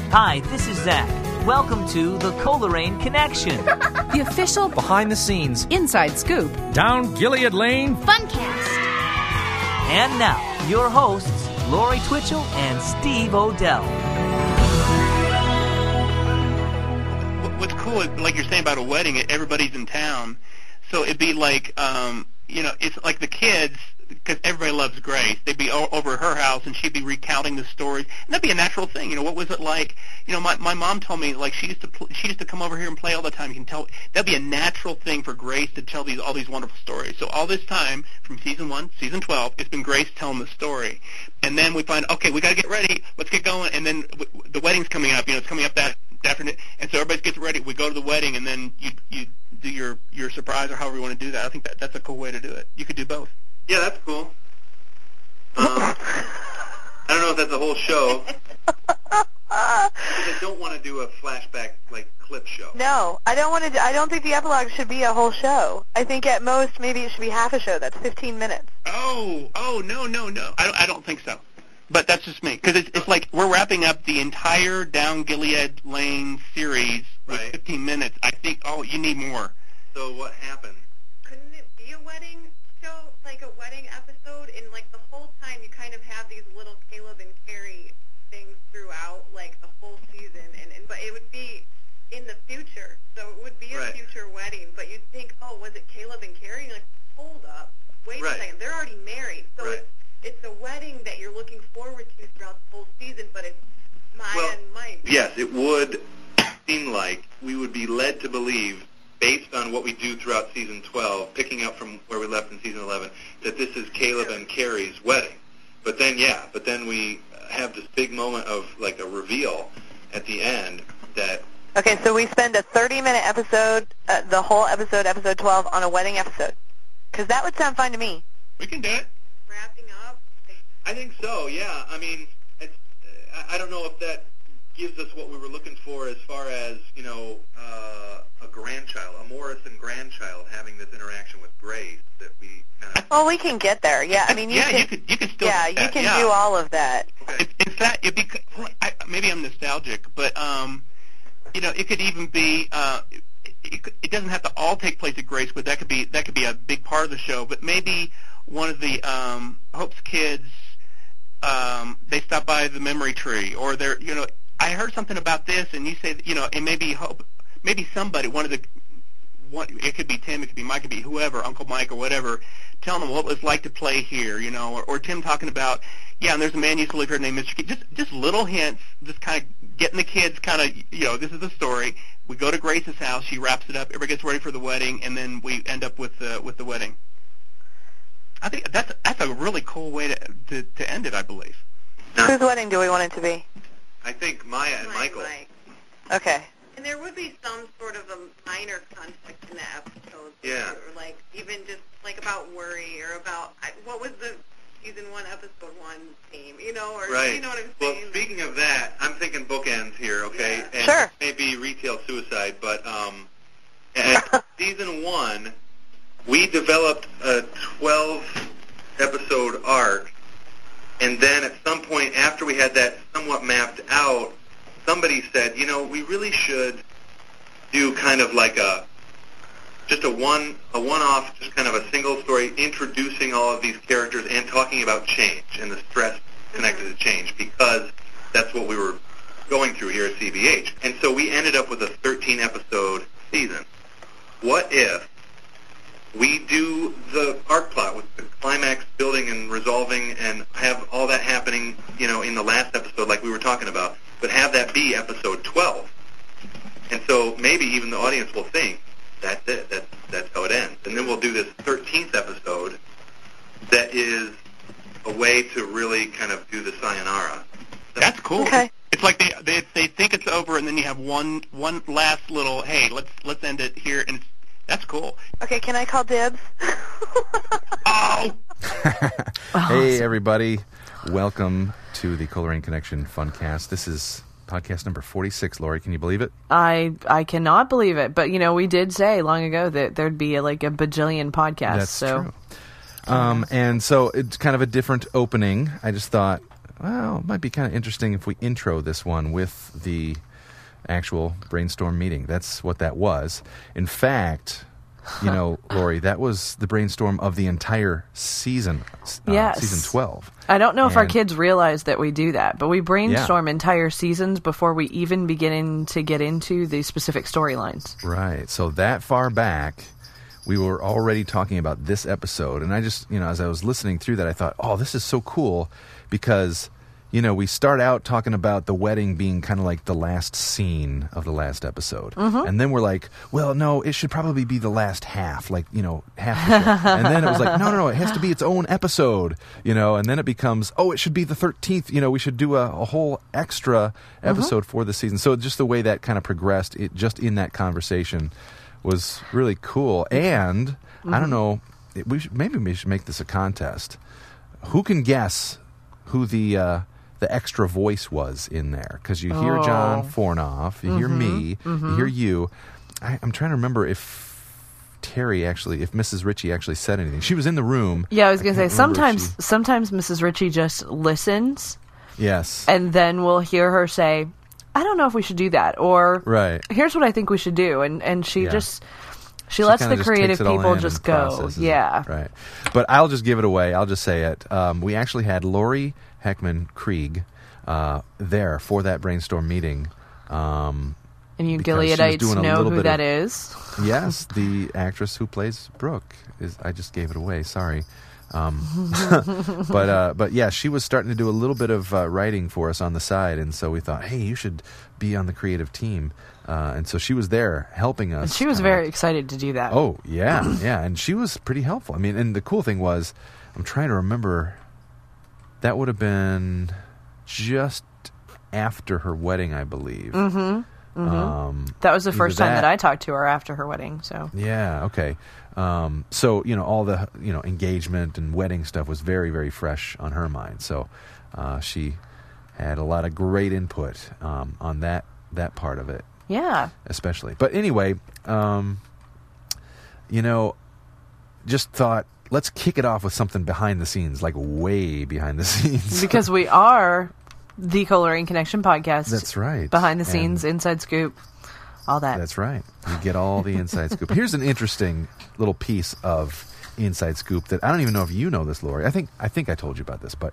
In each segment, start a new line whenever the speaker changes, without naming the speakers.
Hi, this is Zach. Welcome to the Coleraine Connection.
The official
behind the scenes
inside scoop
down Gilead Lane
Funcast.
And now, your hosts, Lori Twitchell and Steve Odell.
What's cool is, like you're saying about a wedding, everybody's in town. So it'd be like, it's like the kids, because everybody loves Grace. They'd be over at her house, and she'd be recounting the stories, and that'd be a natural thing. What was it like? My mom told me like she used to come over here and play all the time. You can tell that'd be a natural thing for Grace to tell all these wonderful stories. So all this time from season 1, season 12, it's been Grace telling the story, and then we find we got to get ready, let's get going, and then the wedding's coming up. It's coming up that afternoon, and so everybody gets ready. We go to the wedding, and then you do your surprise or however you want to do that. I think that's a cool way to do it. You could do both.
Yeah, that's cool. I don't know if that's a whole show. Because I don't want to do a flashback clip show.
No, I don't want to. I don't think the epilogue should be a whole show. I think at most maybe it should be half a show. That's 15 minutes.
Oh, no. I don't think so. But that's just me, because it's like we're wrapping up the entire Down Gilead Lane series with 15 minutes. I think, you need more.
So what happened?
Couldn't it be a wedding show, like a wedding episode? And like the whole time you kind of have these little Caleb and Carrie things throughout, like the whole season. But it would be in the future, so it would be a future wedding. But you'd think, was it Caleb and Carrie? And you're like, hold up, wait a second, they're already married. So it's a wedding that you're looking forward to throughout the whole season, but it's Maya and Mike.
Yes, it would seem like we would be led to believe, based on what we do throughout season 12, picking up from where we left in season 11, that this is Caleb and Carrie's wedding. But then we have this big moment of like a reveal at the end that...
Okay, so we spend a 30-minute episode, the whole episode 12, on a wedding episode. Because that would sound fine to me.
We can do it.
Wrapping up?
I think so, yeah. I mean, I don't know if that gives us what we were looking for as far as, a grandchild, a Morrison grandchild having this interaction with Grace that we kind of...
Well, we can get there. Yeah, I mean, you can still you can do all of that.
Okay.
In fact, maybe I'm nostalgic, but, it could even be... It doesn't have to all take place at Grace, but that could be a big part of the show. But maybe one of the Hope's kids, they stop by the memory tree, or they're, I heard something about this, and you say, and maybe Hope, maybe somebody, it could be Tim, it could be Mike, it could be whoever, Uncle Mike or whatever, telling them what it was like to play here, or Tim talking about, and there's a man used to live here named Mr. Keith. Just little hints, just kind of getting the kids kind of, this is the story. We go to Grace's house, she wraps it up, everybody gets ready for the wedding, and then we end up with the wedding. I think that's a really cool way to end it, I believe.
Whose wedding do we want it to be?
I think Maya and Michael.
Okay.
And there would be some sort of a minor conflict in that episode.
Yeah.
Or like even just like about worry or about what was the season 1, episode 1 theme, or you know what I'm saying?
Well, speaking of that, I'm thinking bookends here, okay?
Yeah.
And
sure.
Maybe retail suicide, but at season 1, we developed a 12-episode arc, and then at some point after we had that somewhat mapped out, somebody said, we really should do kind of like a one-off, just kind of a single story introducing all of these characters and talking about change and the stress connected to change, because that's what we were going through here at CBH. And so we ended up with a 13-episode season. What if we do the arc plot with the climax building and resolving and have all that happening, in the last episode like we were talking about, but have that be episode 12. And so maybe even the audience will think, that's it, that's how it ends. And then we'll do this 13th episode that is a way to really kind of do the sayonara.
That's cool.
Okay.
It's like they think it's over, and then you have one last little, hey, let's end it here, and that's cool.
Okay, can I call dibs?
Oh!
Hey, everybody. Welcome to the Coleraine Connection Funcast. This is podcast number 46. Lori, can you believe it?
I cannot believe it, but we did say long ago that there'd be like a bajillion podcasts.
That's true. And so it's kind of a different opening. I just thought well, it might be kind of interesting if we intro this one with the actual brainstorm meeting. That's what that was. In fact, you know, Lori, that was the brainstorm of the entire season,
Yes.
season 12.
I don't know if our
And-
kids realize that we do that, but we brainstorm entire seasons before we even begin to get into the specific storylines.
Right. So that far back, we were already talking about this episode. And I just, you know, as I was listening through that, I thought, oh, this is so cool because, you know, we start out talking about the wedding being kind of like the last scene of the last episode. And then we're like, well, no, it should probably be the last half, like, you know, half the show. And then it was like, no, it has to be its own episode, you know, and then it becomes, oh, it should be the 13th, you know, we should do a whole extra episode for the season. So just the way that kind of progressed, it just in that conversation was really cool. And I don't know, maybe we should make this a contest. Who can guess who the extra voice was in there? Because you hear John Fornoff, you hear me, you hear you. I'm trying to remember if Mrs. Ritchie actually said anything. She was in the room.
Yeah, I was going to say,
can't remember if
sometimes Mrs. Ritchie just listens,
Yes.
and then we'll hear her say, I don't know if we should do that, or
Right.
here's what I think we should do, and she
Yeah.
she lets
kinda
the
just
creative
takes it all
people
in
just
and
go.
processes it.
Yeah.
Right. But I'll just give it away. I'll just say it. We actually had Lori Heckman Krieg there for that brainstorm meeting.
And you
Because she was
Gileadites
doing a
know
little
who
bit
that
of-
is.
Yes, the actress who plays Brooke I just gave it away. Sorry. But yeah, she was starting to do a little bit of writing for us on the side, and so we thought, hey, you should be on the creative team. And so she was there helping us.
And she was very excited to do that.
Oh, yeah, yeah, and she was pretty helpful. I mean, and the cool thing was, I'm trying to remember, that would have been just after her wedding, I believe.
That was the first time that I talked to her after her wedding. So
Yeah, okay. So, you know, all the, you know, engagement and wedding stuff was very, very fresh on her mind. So she had a lot of great input on that part of it,
yeah,
especially. But anyway, you know, just thought, let's kick it off with something behind the scenes, like way behind the scenes.
because we are the Coloring Connection podcast.
That's right.
Behind the
And
scenes, inside scoop, all that.
That's right. You get all the inside scoop. Here's an interesting little piece of inside scoop that I don't even know if you know this, Lori. I think I told you about this, but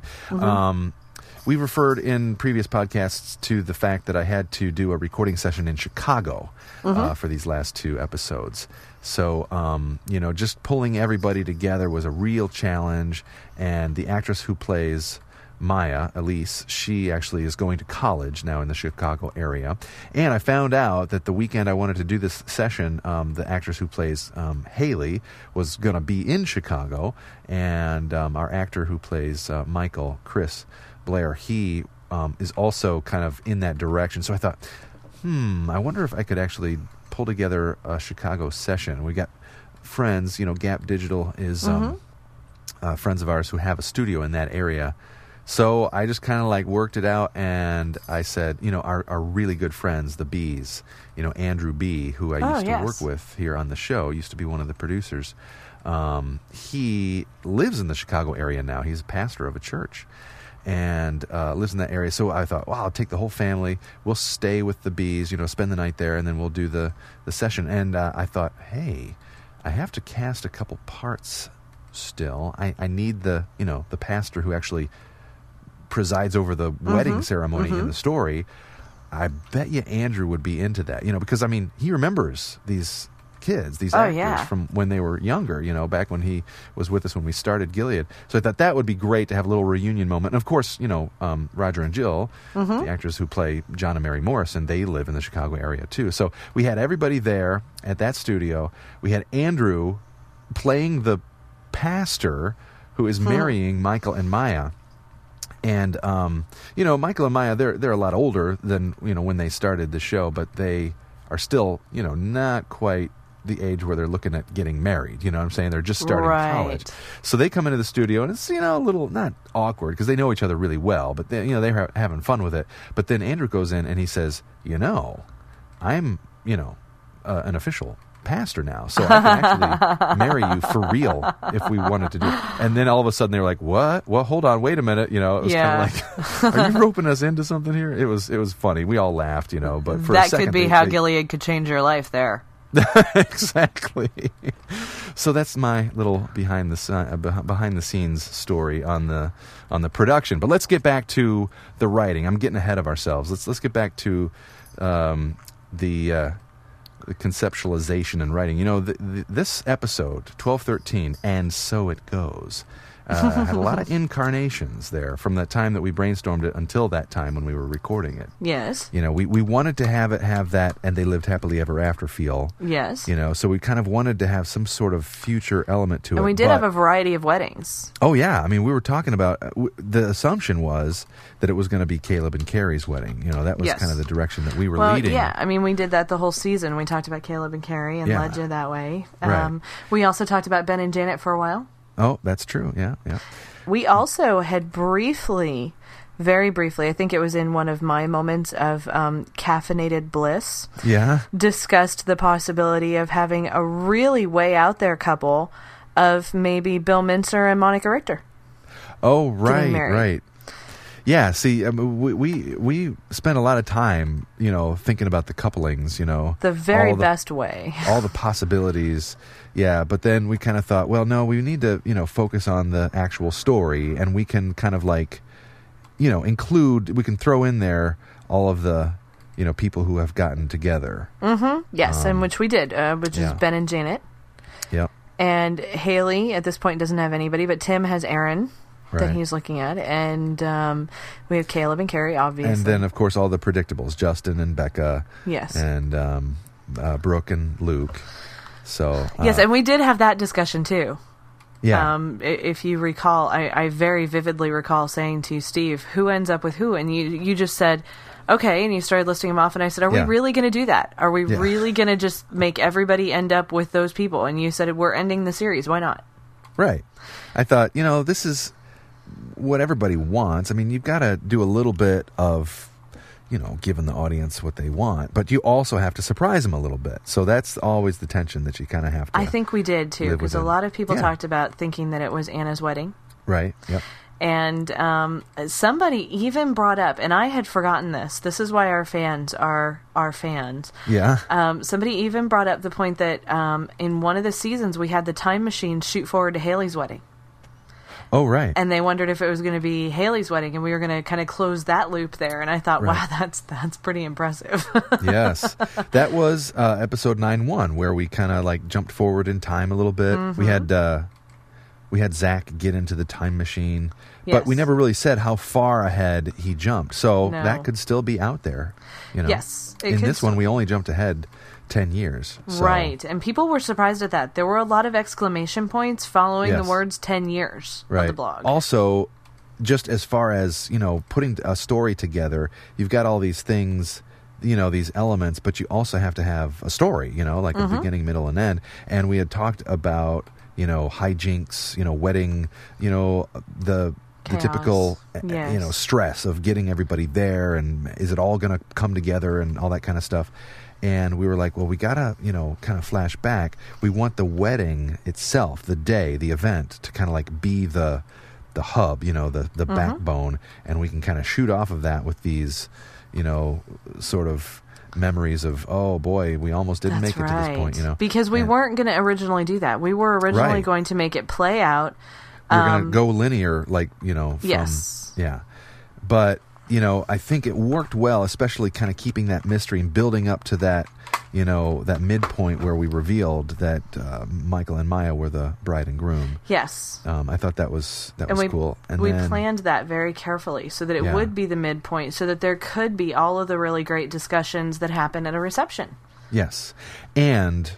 we referred in previous podcasts to the fact that I had to do a recording session in Chicago for these last two episodes. So, you know, just pulling everybody together was a real challenge, and the actress who plays Maya, Elise, she actually is going to college now in the Chicago area. And I found out that the weekend I wanted to do this session, the actress who plays Haley was going to be in Chicago. And our actor who plays Michael, Chris Blair, he is also kind of in that direction. So I thought, I wonder if I could actually pull together a Chicago session. We got friends, you know, Gap Digital is friends of ours who have a studio in that area. So I just kind of like worked it out, and I said, you know, our really good friends, the Bees, you know, Andrew B., who I used to work with here on the show, used to be one of the producers. He lives in the Chicago area now. He's a pastor of a church and lives in that area. So I thought, wow, I'll take the whole family. We'll stay with the Bees, you know, spend the night there, and then we'll do the session. And I thought, hey, I have to cast a couple parts still. I need the pastor who actually presides over the wedding ceremony in the story. I bet you Andrew would be into that, you know, because I mean, he remembers these kids, these actors from when they were younger, you know, back when he was with us when we started Gilead. So I thought that would be great to have a little reunion moment. And of course, you know, Roger and Jill, the actors who play John and Mary Morrison, they live in the Chicago area too. So we had everybody there at that studio. We had Andrew playing the pastor who is marrying Michael and Maya. And, you know, Michael and Maya, they're a lot older than, you know, when they started the show, but they are still, you know, not quite the age where they're looking at getting married. You know what I'm saying? They're just starting college. So they come into the studio, and it's, you know, a little, not awkward, because they know each other really well, but, they, you know, they're having fun with it. But then Andrew goes in, and he says, you know, I'm, you know, an official pastor now, so I can actually marry you for real if we wanted to do it. And then all of a sudden they were like, what? Well, hold on, wait a minute. It was kind of like, are you roping us into something here? It was funny. We all laughed, but for
that
a second,
could be how Gilead could change your life there.
Exactly. So that's my little behind the scenes story on the production. But let's get back to the writing. I'm getting ahead of ourselves. Let's get back to the conceptualization and writing. This episode 1213, and so it goes. Had a lot of incarnations there from that time that we brainstormed it until that time when we were recording it.
Yes.
We wanted to have that and they lived happily ever after feel.
Yes.
So we kind of wanted to have some sort of future element to it.
And we did have a variety of weddings.
Oh, yeah. I mean, we were talking about, the assumption was that it was going to be Caleb and Carrie's wedding. That was kind of the direction that we were leading.
Yeah. I mean, we did that the whole season. We talked about Caleb and Carrie and led you that way.
Right.
We also talked about Ben and Janet for a while.
Oh, that's true. Yeah.
We also had very briefly, I think it was in one of my moments of caffeinated bliss, discussed the possibility of having a really way out there couple of maybe Bill Mincer and Monica Richter.
Oh, right. Yeah, see, we spent a lot of time, thinking about the couplings, the
very best way.
All the possibilities. Yeah, but then we kind of thought, well, no, we need to, focus on the actual story, and we can kind of we can throw in there all of the, people who have gotten together.
Mm-hmm. Yes, and which we did, which is Ben and Janet.
Yep.
And Haley, at this point, doesn't have anybody, but Tim has Aaron. That he's looking at, and we have Caleb and Carrie, obviously.
And then, of course, all the predictables, Justin and Becca.
Yes.
And Brooke and Luke. So
yes, and we did have that discussion, too.
Yeah.
If you recall, I very vividly recall saying to Steve, who ends up with who? And you just said, okay, and you started listing them off, and I said, are we really going to do that? Are we really going to just make everybody end up with those people? And you said, we're ending the series. Why not?
Right. I thought, this is what everybody wants. I mean, you've got to do a little bit of, giving the audience what they want, but you also have to surprise them a little bit. So that's always the tension that you kind of have to.
I think we did too, because a lot of people talked about thinking that it was Anna's wedding.
Right. Yep.
And somebody even brought up, and I had forgotten this. This is why our fans are our fans.
Yeah.
Somebody even brought up the point that in one of the seasons we had the time machine shoot forward to Haley's wedding.
Oh, right.
And they wondered if it was going to be Haley's wedding, and we were going to kind of close that loop there. And I thought, wow, that's pretty impressive.
Yes. That was episode 9-1, where we kind of jumped forward in time a little bit.
Mm-hmm.
We had Zach get into the time machine, but we never really said how far ahead he jumped. So that could still be out there.
Yes.
In this one, we only jumped ahead 10 years. So.
Right. And people were surprised at that. There were a lot of exclamation points following the words 10 years on the blog.
Also, just as far as, putting a story together, you've got all these things, these elements, but you also have to have a story, like a beginning, middle, and end. And we had talked about, hijinks, wedding, the typical, stress of getting everybody there, and is it all going to come together and all that kind of stuff. And we were like, well, we got to, kind of flash back. We want the wedding itself, the day, the event, to kind of be the hub, the backbone. And we can kind of shoot off of that with these, sort of memories of, oh, boy, we almost didn't make it to this point,
Because we weren't going to originally do that. We were originally going to make it play out.
We were going to go linear, from...
Yes.
Yeah. But... I think it worked well, especially kind of keeping that mystery and building up to that, that midpoint where we revealed that Michael and Maya were the bride and groom.
Yes.
I thought that was cool. And
we planned that very carefully so that it would be the midpoint, so that there could be all of the really great discussions that happen at a reception.
Yes. And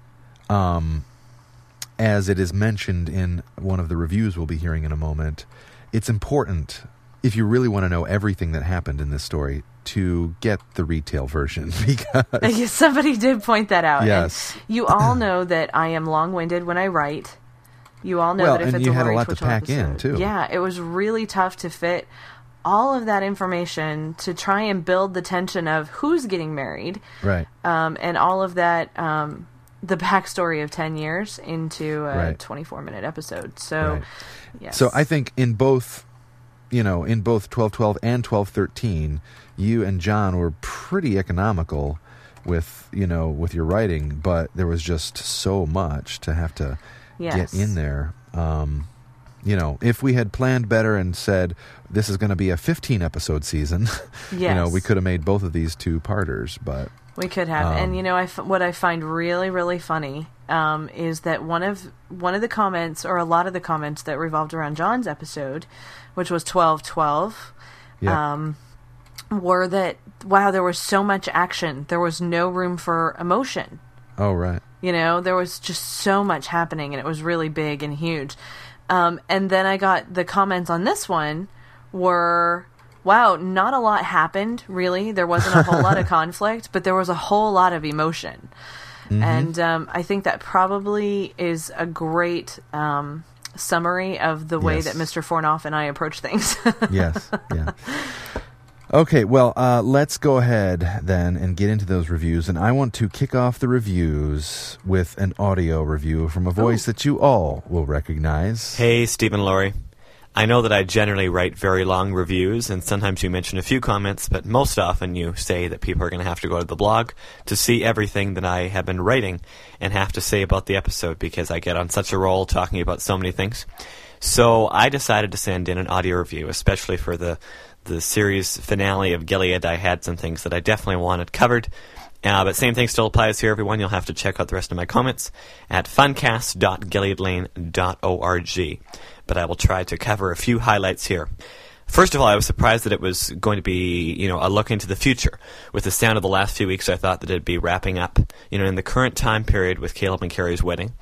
as it is mentioned in one of the reviews we'll be hearing in a moment, it's important, if you really want to know everything that happened in this story, to get the retail version, because...
Somebody did point that out.
Yes.
And you all know that I am long-winded when I write. You all know that if it's a Lori Twitchell episode...
and you had a lot to pack in, too.
Yeah, it was really tough to fit all of that information to try and build the tension of who's getting married.
Right.
And all of that... the backstory of 10 years into a 24-minute episode. So, yes.
So I think in both 1212 and 1213, you and John were pretty economical with your writing, but there was just so much to have to get in there. If we had planned better and said this is going to be a 15-episode season, we could have made both of these 2-parters, but
we could have. And what I find really, really funny is that one of the comments, or a lot of the comments that revolved around John's episode, which was 1212, were that, wow, there was so much action. There was no room for emotion.
Oh, right.
There was just so much happening, and it was really big and huge. And then I got the comments on this one were, wow, not a lot happened, really. There wasn't a whole lot of conflict, but there was a whole lot of emotion. Mm-hmm. And I think that probably is a great summary of the way that Mr. Fornoff and I approach things.
Yes, yeah. Okay, well, let's go ahead then and get into those reviews. And I want to kick off the reviews with an audio review from a voice that you all will recognize.
Hey, Steve and Laurie. I know that I generally write very long reviews, and sometimes you mention a few comments, but most often you say that people are going to have to go to the blog to see everything that I have been writing and have to say about the episode, because I get on such a roll talking about so many things. So I decided to send in an audio review, especially for the series finale of Gilead. I had some things that I definitely wanted covered, but same thing still applies here, everyone. You'll have to check out the rest of my comments at funcast.gileadlane.org, but I will try to cover a few highlights here. First of all, I was surprised that it was going to be, a look into the future. With the sound of the last few weeks, I thought that it'd be wrapping up, in the current time period with Caleb and Carrie's wedding.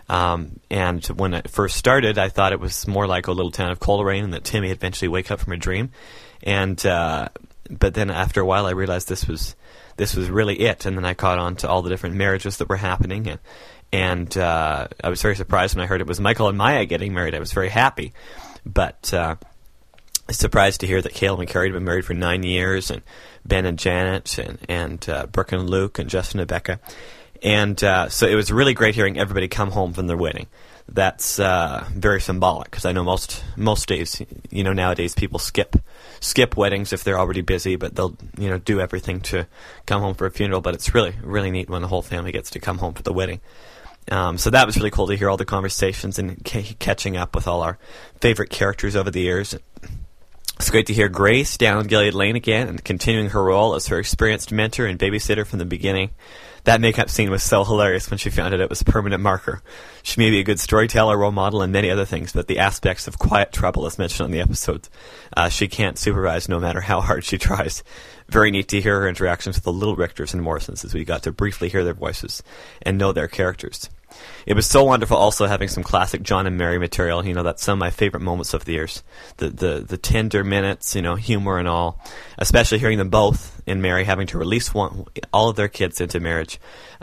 And when it first started, I thought it was more like A Little Town of Coleraine, and that Timmy would eventually wake up from a dream. And but then after a while, I realized this was really it. And then I caught on to all the different marriages that were happening, and I was very surprised when I heard it was Michael and Maya getting married. I was very happy, but surprised to hear that Caleb and Carrie had been married for 9 years, and Ben and Janet, and Brooke and Luke, and Justin and Becca. And so it was really great hearing everybody come home from their wedding. That's very symbolic, because I know most days, nowadays people skip weddings if they're already busy, but they'll do everything to come home for a funeral. But it's really, really neat when the whole family gets to come home for the wedding. So that was really cool to hear all the conversations and catching up with all our favorite characters over the years. It's great to hear Grace down Gilead Lane again and continuing her role as her experienced mentor and babysitter from the beginning. That makeup scene was so hilarious when she found out it was a permanent marker. She may be a good storyteller, role model, and many other things, but the aspects of quiet trouble, as mentioned on the episode, she can't supervise no matter how hard she tries. Very neat to hear her interactions with the Little Richters and Morrisons, as we got to briefly hear their voices and know their characters. It was so wonderful also having some classic John and Mary material. That's some of my favorite moments of the years. The tender minutes, humor and all. Especially hearing them both, and Mary having to release all of their kids into marriage,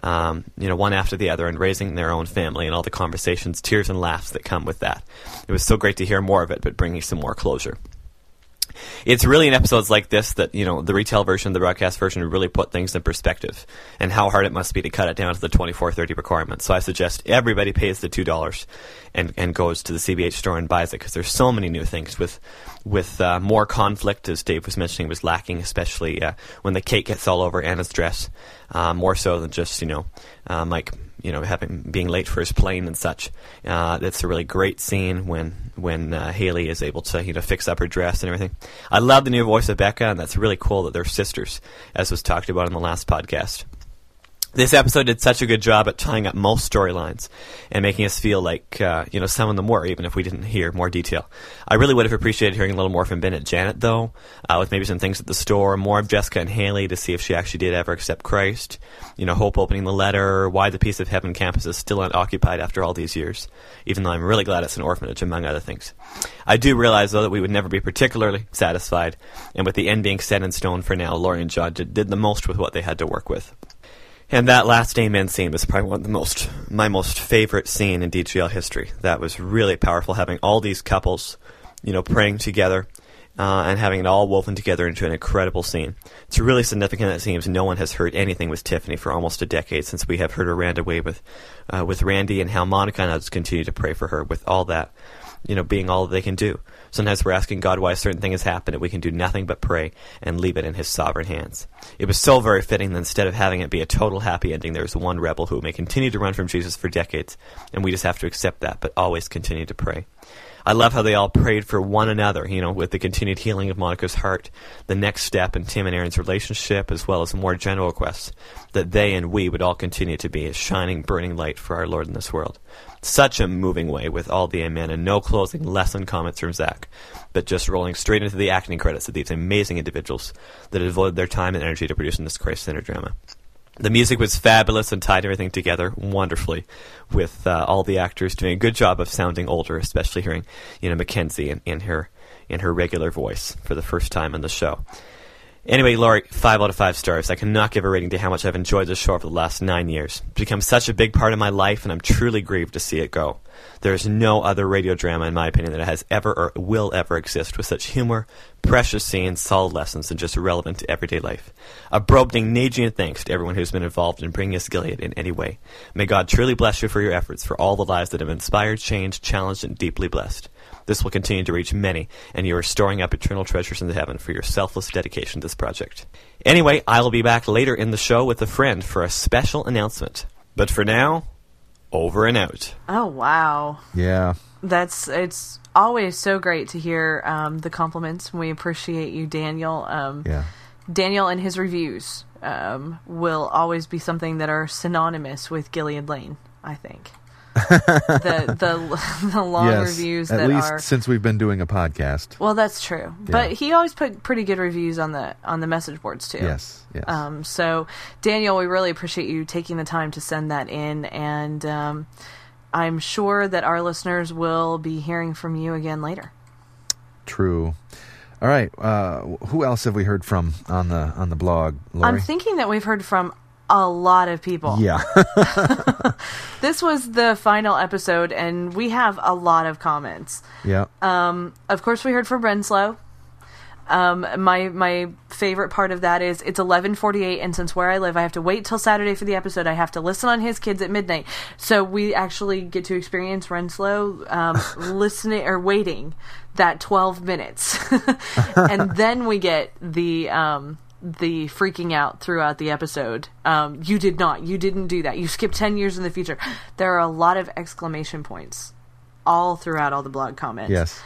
one after the other, and raising their own family, and all the conversations, tears and laughs that come with that. It was so great to hear more of it, but bringing some more closure. It's really in episodes like this that, the retail version, the broadcast version, really put things in perspective, and how hard it must be to cut it down to the $24.30 requirement. So I suggest everybody pays the $2 and goes to the CBH store and buys it, because there's so many new things with more conflict, as Dave was mentioning, was lacking, especially when the cake gets all over Anna's dress, more so than just, Mike, being late for his plane and such. It's a really great scene when Haley is able to, fix up her dress and everything. I love the new voice of Becca, and that's really cool that they're sisters, as was talked about in the last podcast. This episode did such a good job at tying up most storylines and making us feel like, some of them were, even if we didn't hear more detail. I really would have appreciated hearing a little more from Ben and Janet, though, with maybe some things at the store, more of Jessica and Haley to see if she actually did ever accept Christ, Hope opening the letter, why the Piece of Heaven campus is still unoccupied after all these years, even though I'm really glad it's an orphanage, among other things. I do realize, though, that we would never be particularly satisfied, and with the end being set in stone for now, Laurie and John did the most with what they had to work with. And that last Amen scene was probably my most favorite scene in DGL history. That was really powerful, having all these couples, praying together and having it all woven together into an incredible scene. It's really significant that it seems no one has heard anything with Tiffany for almost a decade since we have heard her rant away with Randy, and how Monica and others continue to pray for her with all that, being all that they can do. Sometimes we're asking God why a certain thing has happened, and we can do nothing but pray and leave it in his sovereign hands. It was so very fitting that instead of having it be a total happy ending, there's one rebel who may continue to run from Jesus for decades, and we just have to accept that, but always continue to pray. I love how they all prayed for one another, with the continued healing of Monica's heart, the next step in Tim and Aaron's relationship, as well as more general requests, that they and we would all continue to be a shining, burning light for our Lord in this world. Such a moving way with all the amen, and no closing lesson comments from Zach, but just rolling straight into the acting credits of these amazing individuals that have devoted their time and energy to producing this Christ-centered drama. The music was fabulous and tied everything together wonderfully, with all the actors doing a good job of sounding older, especially hearing, Mackenzie in her regular voice for the first time on the show. Anyway, Laurie, 5 out of 5 stars. I cannot give a rating to how much I've enjoyed this show over the last 9 years. It's become such a big part of my life, and I'm truly grieved to see it go. There is no other radio drama, in my opinion, that has ever or will ever exist with such humor, precious scenes, solid lessons, and just relevant to everyday life. A broadening Nagian thanks to everyone who's been involved in bringing us Gilead in any way. May God truly bless you for your efforts, for all the lives that have inspired, changed, challenged, and deeply blessed. This will continue to reach many, and you are storing up eternal treasures into heaven for your selfless dedication to this project. Anyway, I will be back later in the show with a friend for a special announcement. But for now, over and out.
Oh, wow.
Yeah.
It's always so great to hear the compliments. We appreciate you, Daniel. Daniel and his reviews will always be something that are synonymous with Gilead Lane, I think. the long reviews that are,
at least since we've been doing a podcast.
Well, that's true, but he always put pretty good reviews on the message boards too.
Yes.
So Daniel, we really appreciate you taking the time to send that in, and I'm sure that our listeners will be hearing from you again later.
True. All right. Who else have we heard from on the blog, Laurie?
I'm thinking that we've heard from a lot of people.
Yeah.
This was the final episode, and we have a lot of comments.
Yeah.
Of course, we heard from Renslow. My favorite part of that is it's 11:48, and since where I live, I have to wait till Saturday for the episode. I have to listen on his kids at midnight, so we actually get to experience Renslow listening or waiting that 12 minutes, and then we get the freaking out throughout the episode. You didn't do that. You skipped 10 years in the future. There are a lot of exclamation points all throughout all the blog comments.
Yes.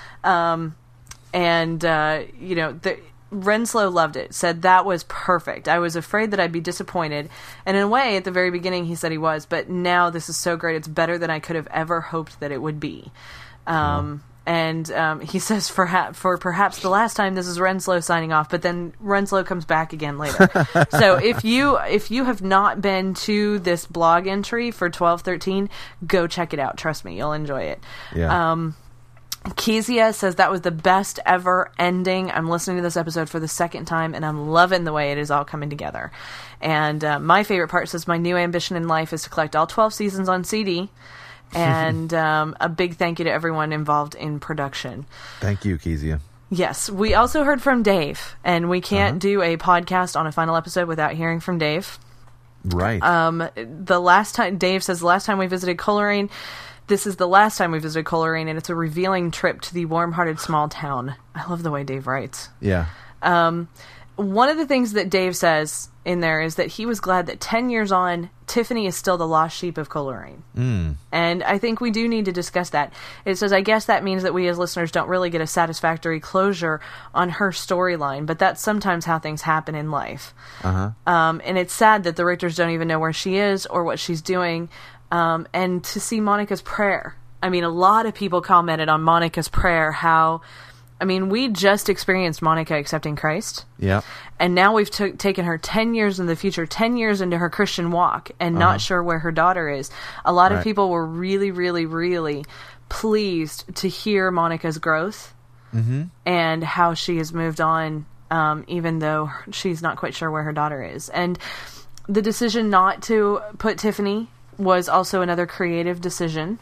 Renslow loved it, said that was perfect. I was afraid that I'd be disappointed. And in a way, at the very beginning, he said he was, but now this is so great. It's better than I could have ever hoped that it would be. And he says for perhaps the last time, this is Renslow signing off, but then Renslow comes back again later. So if you have not been to this blog entry for 1213, go check it out. Trust me, you'll enjoy it.
Yeah.
Kezia says that was the best ever ending. I'm listening to this episode for the second time, and I'm loving the way it is all coming together. And my favorite part says, my new ambition in life is to collect all 12 seasons on CD. And a big thank you to everyone involved in production.
Thank you, Kezia.
Yes. We also heard from Dave, and we can't do a podcast on a final episode without hearing from Dave.
Right.
The last time, Dave says, the last time we visited Coleraine, this is the last time we visited Coleraine, and it's a revealing trip to the warm-hearted small town. I love the way Dave writes.
Yeah.
One of the things that Dave says in there is that he was glad that 10 years on, Tiffany is still the lost sheep of Coleraine. And I think we do need to discuss that. It says, I guess that means that we as listeners don't really get a satisfactory closure on her storyline, but that's sometimes how things happen in life. And it's sad that the Richters don't even know where she is or what she's doing. And to see Monica's prayer. I mean, a lot of people commented on Monica's prayer, we just experienced Monica accepting Christ.
Yeah.
And now we've taken her 10 years in the future, 10 years into her Christian walk, and not sure where her daughter is. A lot of people were really, really, really pleased to hear Monica's growth and how she has moved on, even though she's not quite sure where her daughter is. And the decision not to put Tiffany was also another creative decision.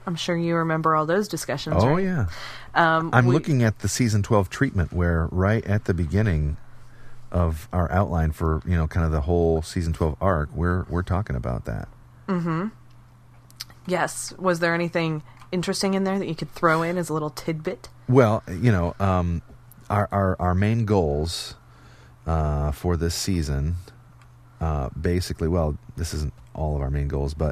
I'm sure you remember all those discussions.
Oh,
right?
yeah. I'm looking at the season 12 treatment where right at the beginning of our outline for, kind of the whole season 12 arc, we're talking about that.
Mm-hmm. Yes. Was there anything interesting in there that you could throw in as a little tidbit?
Well, our main goals for this season, basically, well, this isn't all of our main goals, but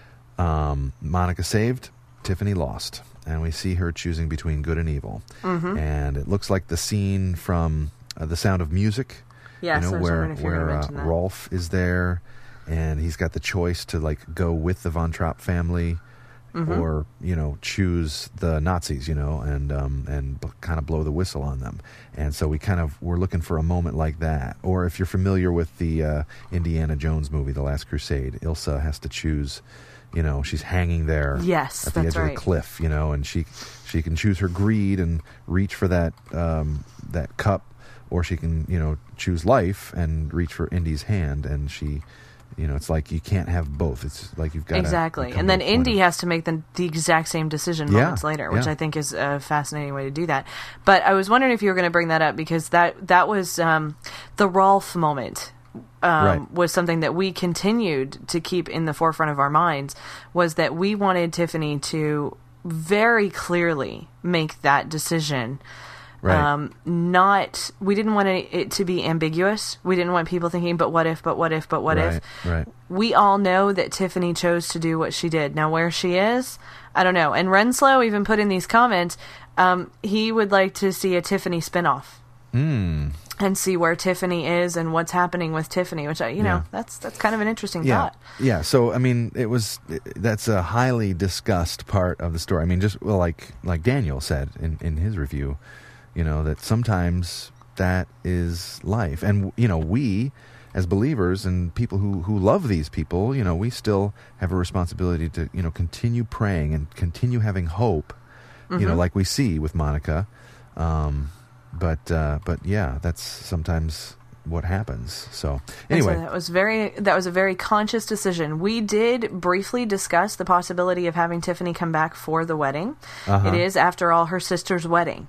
Monica saved, Tiffany lost, and we see her choosing between good and evil. Mm-hmm. And it looks like the scene from The Sound of Music,
yes,
where Rolf is there, and he's got the choice to go with the Von Trapp family, mm-hmm. or choose the Nazis, and kind of blow the whistle on them. And so we're looking for a moment like that. Or if you're familiar with the Indiana Jones movie, The Last Crusade, Ilsa has to choose. She's hanging there at the edge of the cliff, and she can choose her greed and reach for that cup, or she can, choose life and reach for Indy's hand, and she, it's like you can't have both. It's like you've got
exactly. And then Indy has to make the exact same decision moments later, which I think is a fascinating way to do that. But I was wondering if you were going to bring that up, because that was the Rolf moment. Was something that we continued to keep in the forefront of our minds, was that we wanted Tiffany to very clearly make that decision. Right. We didn't want it to be ambiguous. We didn't want people thinking, but what if, but what if, but what if.
Right.
We all know that Tiffany chose to do what she did. Now, where she is, I don't know. And Renslow even put in these comments, he would like to see a Tiffany spinoff. And see where Tiffany is and what's happening with Tiffany, which that's kind of an interesting thought.
Yeah. So I mean, that's a highly discussed part of the story. I mean, just like Daniel said in his review, that sometimes that is life, and we as believers and people who love these people, we still have a responsibility to continue praying and continue having hope,
mm-hmm.
Like we see with Monica. But yeah, that's sometimes what happens. So anyway,
that was a very conscious decision. We did briefly discuss the possibility of having Tiffany come back for the wedding. Uh-huh. It is, after all, her sister's wedding.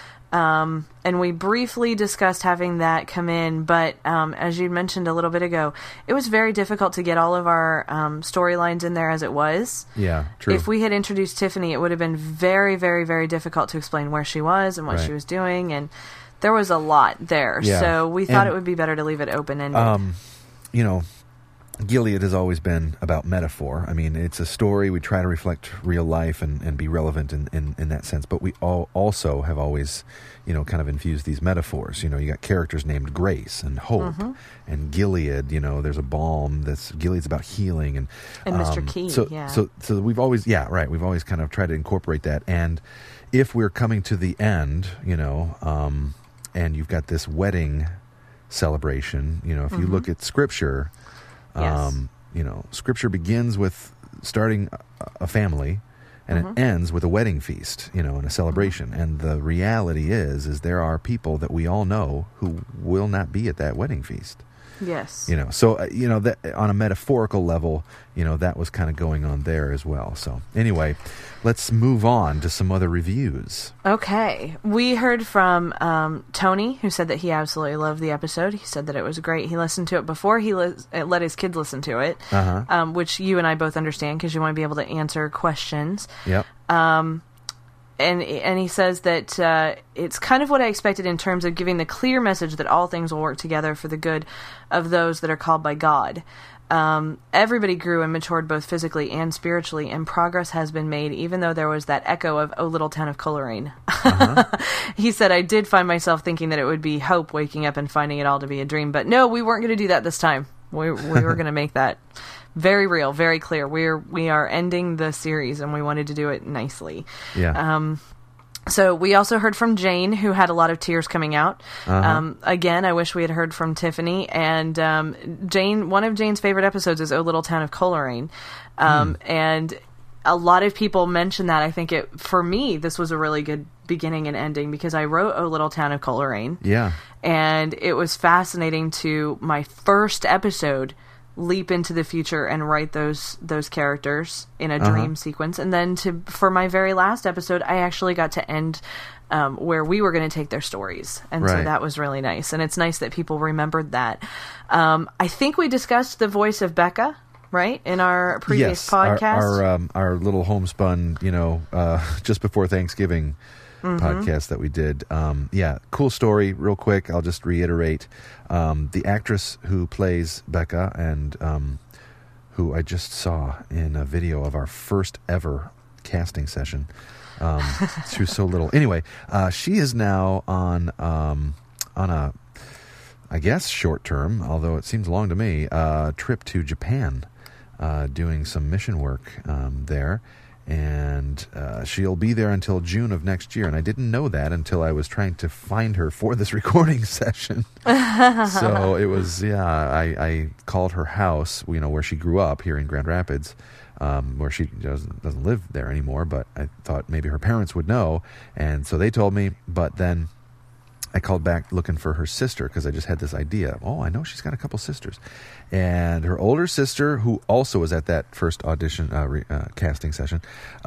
And we briefly discussed having that come in, but as you mentioned a little bit ago, it was very difficult to get all of our storylines in there as it was.
Yeah, true.
If we had introduced Tiffany, it would have been very, very, very difficult to explain where she was and what she was doing, and there was a lot there. Yeah. So we thought it would be better to leave it open-ended.
Gilead has always been about metaphor. I mean, it's a story. We try to reflect real life and be relevant in that sense. But we also have always, kind of infused these metaphors. You got characters named Grace and Hope, mm-hmm. and Gilead. There's a balm Gilead's about healing and
Mr. Key.
So we've always we've always kind of tried to incorporate that. And if we're coming to the end, and you've got this wedding celebration, if mm-hmm. you look at Scripture.
Yes.
Scripture begins with starting a family, and mm-hmm. it ends with a wedding feast, and a celebration. Mm-hmm. And the reality is there are people that we all know who will not be at that wedding feast.
Yes.
So that on a metaphorical level, that was kind of going on there as well. So anyway, let's move on to some other reviews.
Okay. We heard from Tony, who said that he absolutely loved the episode. He said that it was great. He listened to it before he let his kids listen to it,
uh-huh.
Which you and I both understand, because you want to be able to answer questions.
Yep.
And he says that it's kind of what I expected in terms of giving the clear message that all things will work together for the good of those that are called by God. Everybody grew and matured both physically and spiritually, and progress has been made, even though there was that echo of "Oh, Little Town of Coleraine." Uh-huh. He said, I did find myself thinking that it would be Hope waking up and finding it all to be a dream, but no, we weren't going to do that this time. We were going to make that very real, very clear. We are ending the series, and we wanted to do it nicely.
Yeah.
So we also heard from Jane, who had a lot of tears coming out.
Uh-huh.
Again, I wish we had heard from Tiffany. And Jane, one of Jane's favorite episodes is "Oh, Little Town of Coleraine," and a lot of people mention that. I think for me, this was a really good beginning and ending, because I wrote "Oh, Little Town of Coleraine."
Yeah.
And it was fascinating to my first episode leap into the future and write those characters in a dream sequence. And then for my very last episode, I actually got to end where we were going to take their stories. And so that was really nice. And it's nice that people remembered that. I think we discussed the voice of Becca, right, in our previous podcast.
Our little homespun, just before Thanksgiving podcast that we did. Cool story. Real quick, I'll just reiterate. The actress who plays Becca and who I just saw in a video of our first ever casting session. She was so little. Anyway, she is now on a, I guess, short term, although it seems long to me, trip to Japan, doing some mission work there. And she'll be there until June of next year. And I didn't know that until I was trying to find her for this recording session. So it was, I called her house, where she grew up here in Grand Rapids, where she doesn't live there anymore. But I thought maybe her parents would know. And so they told me. But then I called back looking for her sister because I just had this idea. Oh, I know she's got a couple sisters. And her older sister, who also was at that first audition casting session,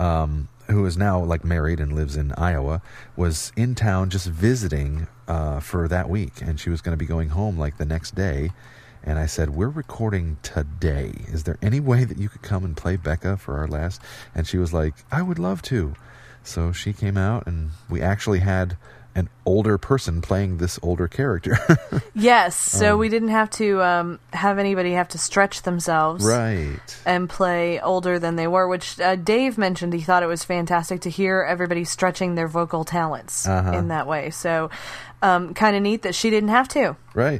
who is now married and lives in Iowa, was in town just visiting for that week. And she was going to be going home the next day. And I said, we're recording today. Is there any way that you could come and play Becca for our last? And she was like, I would love to. So she came out and we actually had an older person playing this older character.
Yes, so we didn't have to have anybody have to stretch themselves,
right, and
play older than they were. Which Dave mentioned he thought it was fantastic to hear everybody stretching their vocal talents in that way. So, kind of neat that she didn't have to.
Right.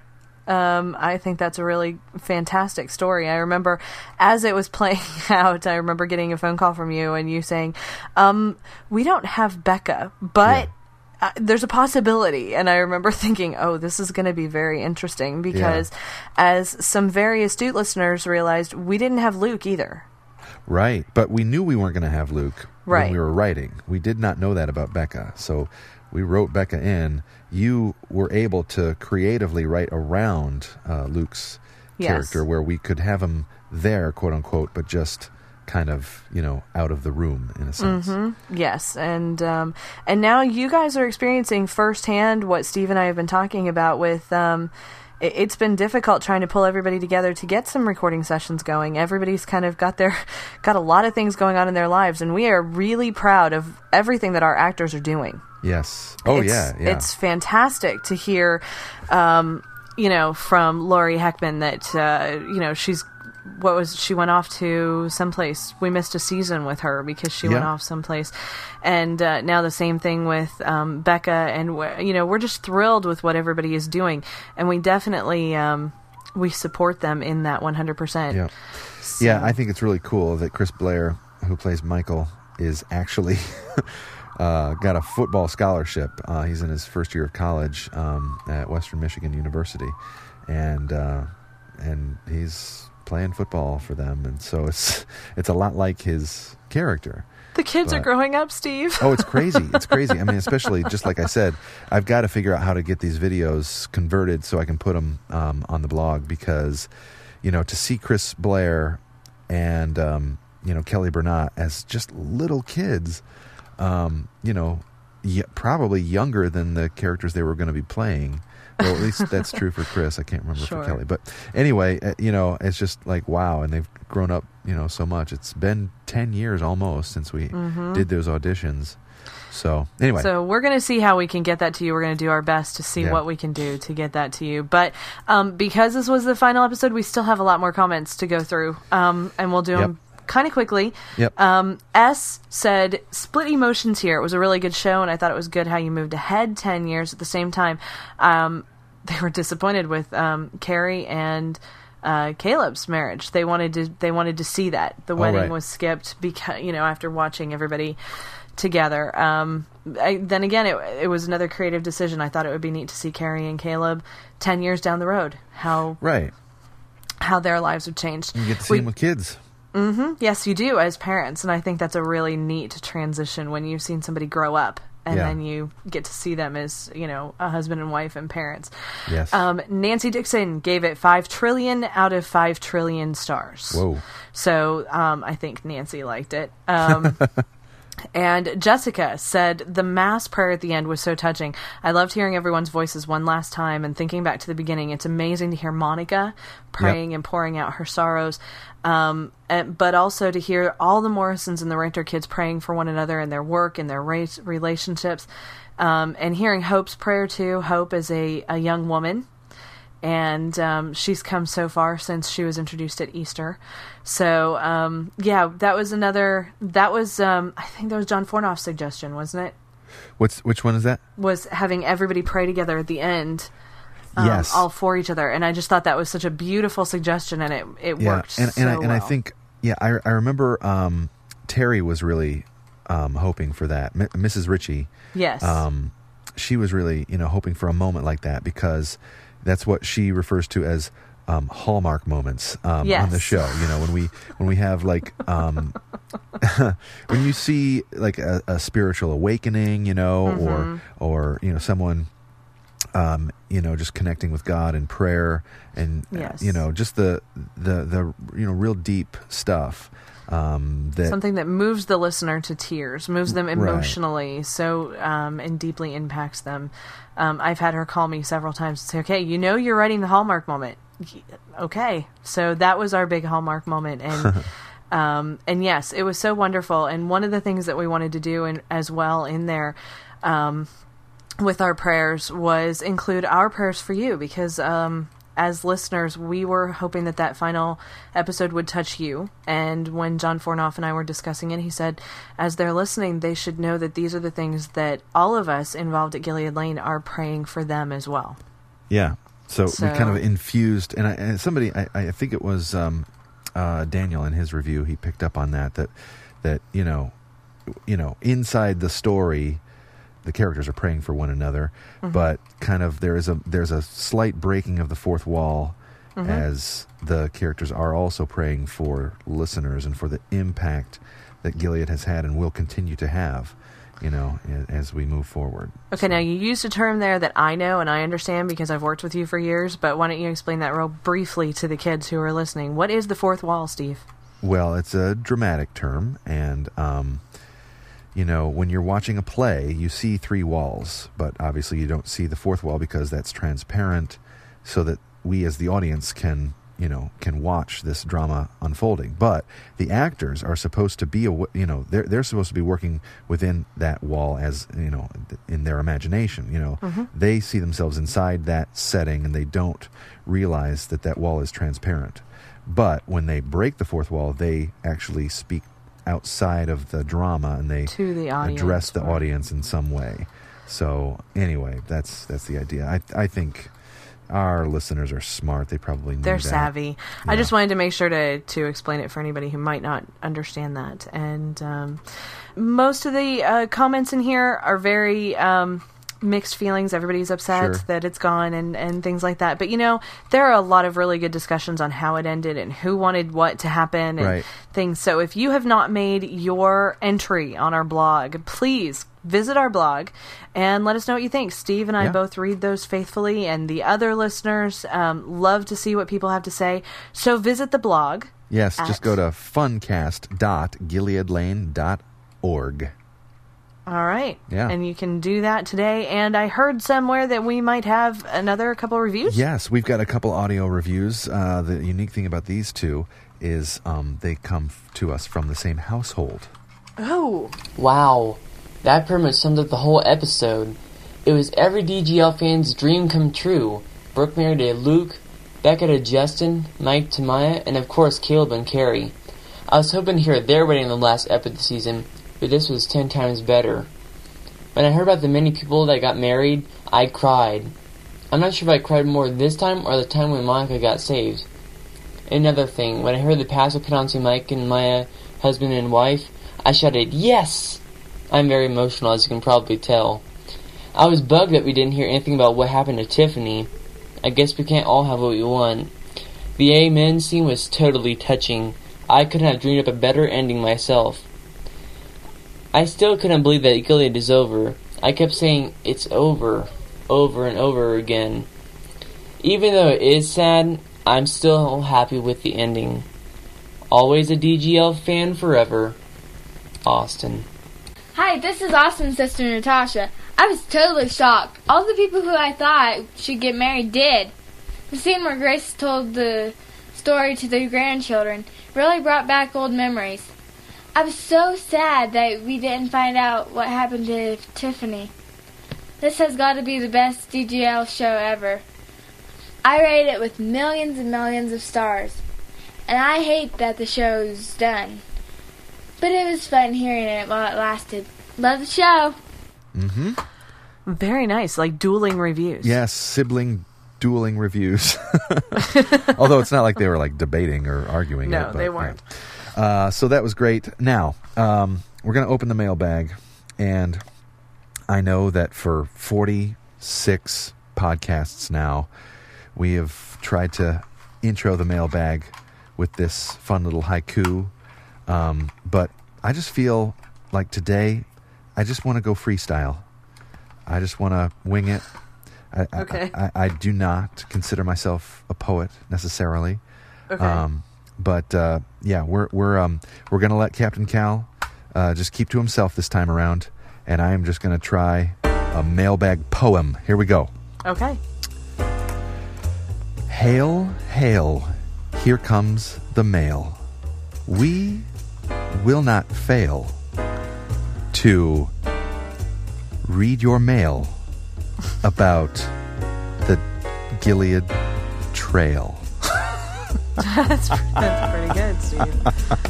I think that's a really fantastic story. I remember as it was playing out, I remember getting a phone call from you and you saying, "We don't have Becca, but." Yeah. There's a possibility, and I remember thinking, oh, this is going to be very interesting because as some very astute listeners realized, we didn't have Luke either.
Right, but we knew we weren't going to have Luke when we were writing. We did not know that about Becca, so we wrote Becca in. You were able to creatively write around Luke's character where we could have him there, quote unquote, but just kind of, out of the room in a sense.
Mm-hmm. Yes, and now you guys are experiencing firsthand what Steve and I have been talking about with, it's been difficult trying to pull everybody together to get some recording sessions going. Everybody's kind of got a lot of things going on in their lives, and we are really proud of everything that our actors are doing.
Yes.
It's fantastic to hear, from Laurie Heckman that, she went off to someplace. We missed a season with her because she went off someplace. And now the same thing with Becca. And, we're just thrilled with what everybody is doing. And we definitely, we support them in that 100%.
Yeah. So. Yeah, I think it's really cool that Chris Blair, who plays Michael, is actually got a football scholarship. He's in his first year of college at Western Michigan University. And he's playing football for them, and so it's a lot like his character.
The kids are growing up, Steve.
Oh, it's crazy. It's crazy. I mean, especially just like I said, I've got to figure out how to get these videos converted so I can put them on the blog because, to see Chris Blair and, Kelly Bernat as just little kids, probably younger than the characters they were going to be playing. Well, at least that's true for Chris. I can't remember for Kelly. But anyway, it's just like, wow. And they've grown up, so much. It's been 10 years almost since we did those auditions. So anyway.
So we're going to see how we can get that to you. We're going to do our best to see what we can do to get that to you. But because this was the final episode, we still have a lot more comments to go through. And we'll do them kind of quickly.
Yep.
S said, split emotions here. It was a really good show, and I thought it was good how you moved ahead 10 years. At the same time, they were disappointed with Carrie and Caleb's marriage. They wanted to see that. The wedding was skipped because, after watching everybody together. Then again, it was another creative decision. I thought it would be neat to see Carrie and Caleb 10 years down the road. How their lives have changed.
You get to see them with kids.
Mm-hmm. Yes, you do as parents, and I think that's a really neat transition when you've seen somebody grow up and then you get to see them as, a husband and wife and parents.
Yes.
Nancy Dixon gave it 5 trillion out of 5 trillion stars.
Whoa.
So I think Nancy liked it. And Jessica said the mass prayer at the end was so touching. I loved hearing everyone's voices one last time and thinking back to the beginning. It's amazing to hear Monica praying and pouring out her sorrows, but also to hear all the Morrisons and the Renter kids praying for one another and their work and their relationships, and hearing Hope's prayer too. Hope is a young woman. And she's come so far since she was introduced at Easter. So, that was I think that was John Fornoff's suggestion, wasn't it?
Which one is that?
Was having everybody pray together at the end.
Yes.
All for each other. And I just thought that was such a beautiful suggestion, and it worked so well.
And I think, I remember Terry was really hoping for that. Mrs. Ritchie.
Yes.
She was really, hoping for a moment like that, because that's what she refers to as Hallmark moments on the show. When we have like when you see like a spiritual awakening, or someone just connecting with God in prayer, and just the real deep stuff. That
something that moves the listener to tears, moves them emotionally, and deeply impacts them. I've had her call me several times and say, okay, you're writing the Hallmark moment. Okay. So that was our big Hallmark moment. And, and yes, it was so wonderful. And one of the things that we wanted to do as well in there, with our prayers was include our prayers for you, because, as listeners, we were hoping that final episode would touch you. And when John Fornoff and I were discussing it, he said, as they're listening, they should know that these are the things that all of us involved at Gilead Lane are praying for them as well.
Yeah. So we kind of infused, and somebody, I think it was Daniel in his review, he picked up on that inside the story, the characters are praying for one another, but kind of there's a slight breaking of the fourth wall, as the characters are also praying for listeners and for the impact that Gilead has had and will continue to have, as we move forward.
Okay, now you used a term there that I know and I understand because I've worked with you for years, but why don't you explain that real briefly to the kids who are listening? What is the fourth wall, Steve?
Well, it's a dramatic term, and when you're watching a play, you see 3 walls, but obviously you don't see the fourth wall because that's transparent, so that we as the audience can watch this drama unfolding. But the actors are supposed to be, they're supposed to be working within that wall as, in their imagination. They see themselves inside that setting, and they don't realize that wall is transparent. But when they break the fourth wall, they actually speak outside of the drama, and they
to the audience,
address the audience in some way. So anyway, that's the idea. I think our listeners are smart. They probably know
they're
that.
Savvy.
Yeah.
I just wanted to make sure to explain it for anybody who might not understand that. And most of the comments in here are very mixed feelings. Everybody's upset that it's gone and things like that. But, there are a lot of really good discussions on how it ended and who wanted what to happen and things. So if you have not made your entry on our blog, please visit our blog and let us know what you think. Steve and I both read those faithfully, and the other listeners love to see what people have to say. So visit the blog.
Yes, just go to funcast.gileadlane.org.
All right.
Yeah.
And you can do that today. And I heard somewhere that we might have another couple reviews.
Yes, we've got a couple audio reviews. The unique thing about these two is they come to us from the same household.
Oh.
Wow. That pretty much sums up the whole episode. It was every DGL fan's dream come true. Brooke married to Luke, Becca to Justin, Mike to Maya, and of course Caleb and Carrie. I was hoping to hear their wedding in the last episode of the season, but this was 10 times better. When I heard about the many people that got married, I cried. I'm not sure if I cried more this time or the time when Monica got saved. Another thing, when I heard the pastor pronouncing Mike and Maya husband and wife, I shouted, "Yes!" I'm very emotional, as you can probably tell. I was bugged that we didn't hear anything about what happened to Tiffany. I guess we can't all have what we want. The amen scene was totally touching. I couldn't have dreamed up a better ending myself. I still couldn't believe that Gilead is over. I kept saying it's over and over again. Even though it is sad, I'm still happy with the ending. Always a DGL fan forever. Austin.
Hi, this is Austin's sister Natasha. I was totally shocked. All the people who I thought should get married did. The scene where Grace told the story to the grandchildren really brought back old memories. I was so sad that we didn't find out what happened to Tiffany. This has got to be the best DGL show ever. I rate it with millions and millions of stars. And I hate that the show's done. But it was fun hearing it while it lasted. Love the show.
Mm-hmm.
Very nice, like dueling reviews.
Yes, sibling dueling reviews. Although it's not like they were like debating or arguing.
No, they weren't.
Yeah. So that was great. Now, we're going to open the mailbag. And I know that for 46 podcasts now, we have tried to intro the mailbag with this fun little haiku. But I just feel like today, I just want to go freestyle. I just want to wing it.
Okay.
I do not consider myself a poet necessarily.
Okay.
But yeah, we're gonna let Captain Cal just keep to himself this time around, and I am just gonna try a mailbag poem. Here we go.
Okay.
Hail, hail! Here comes the mail. We will not fail to read your mail about the Gilead Trail.
That's pretty good, Steve.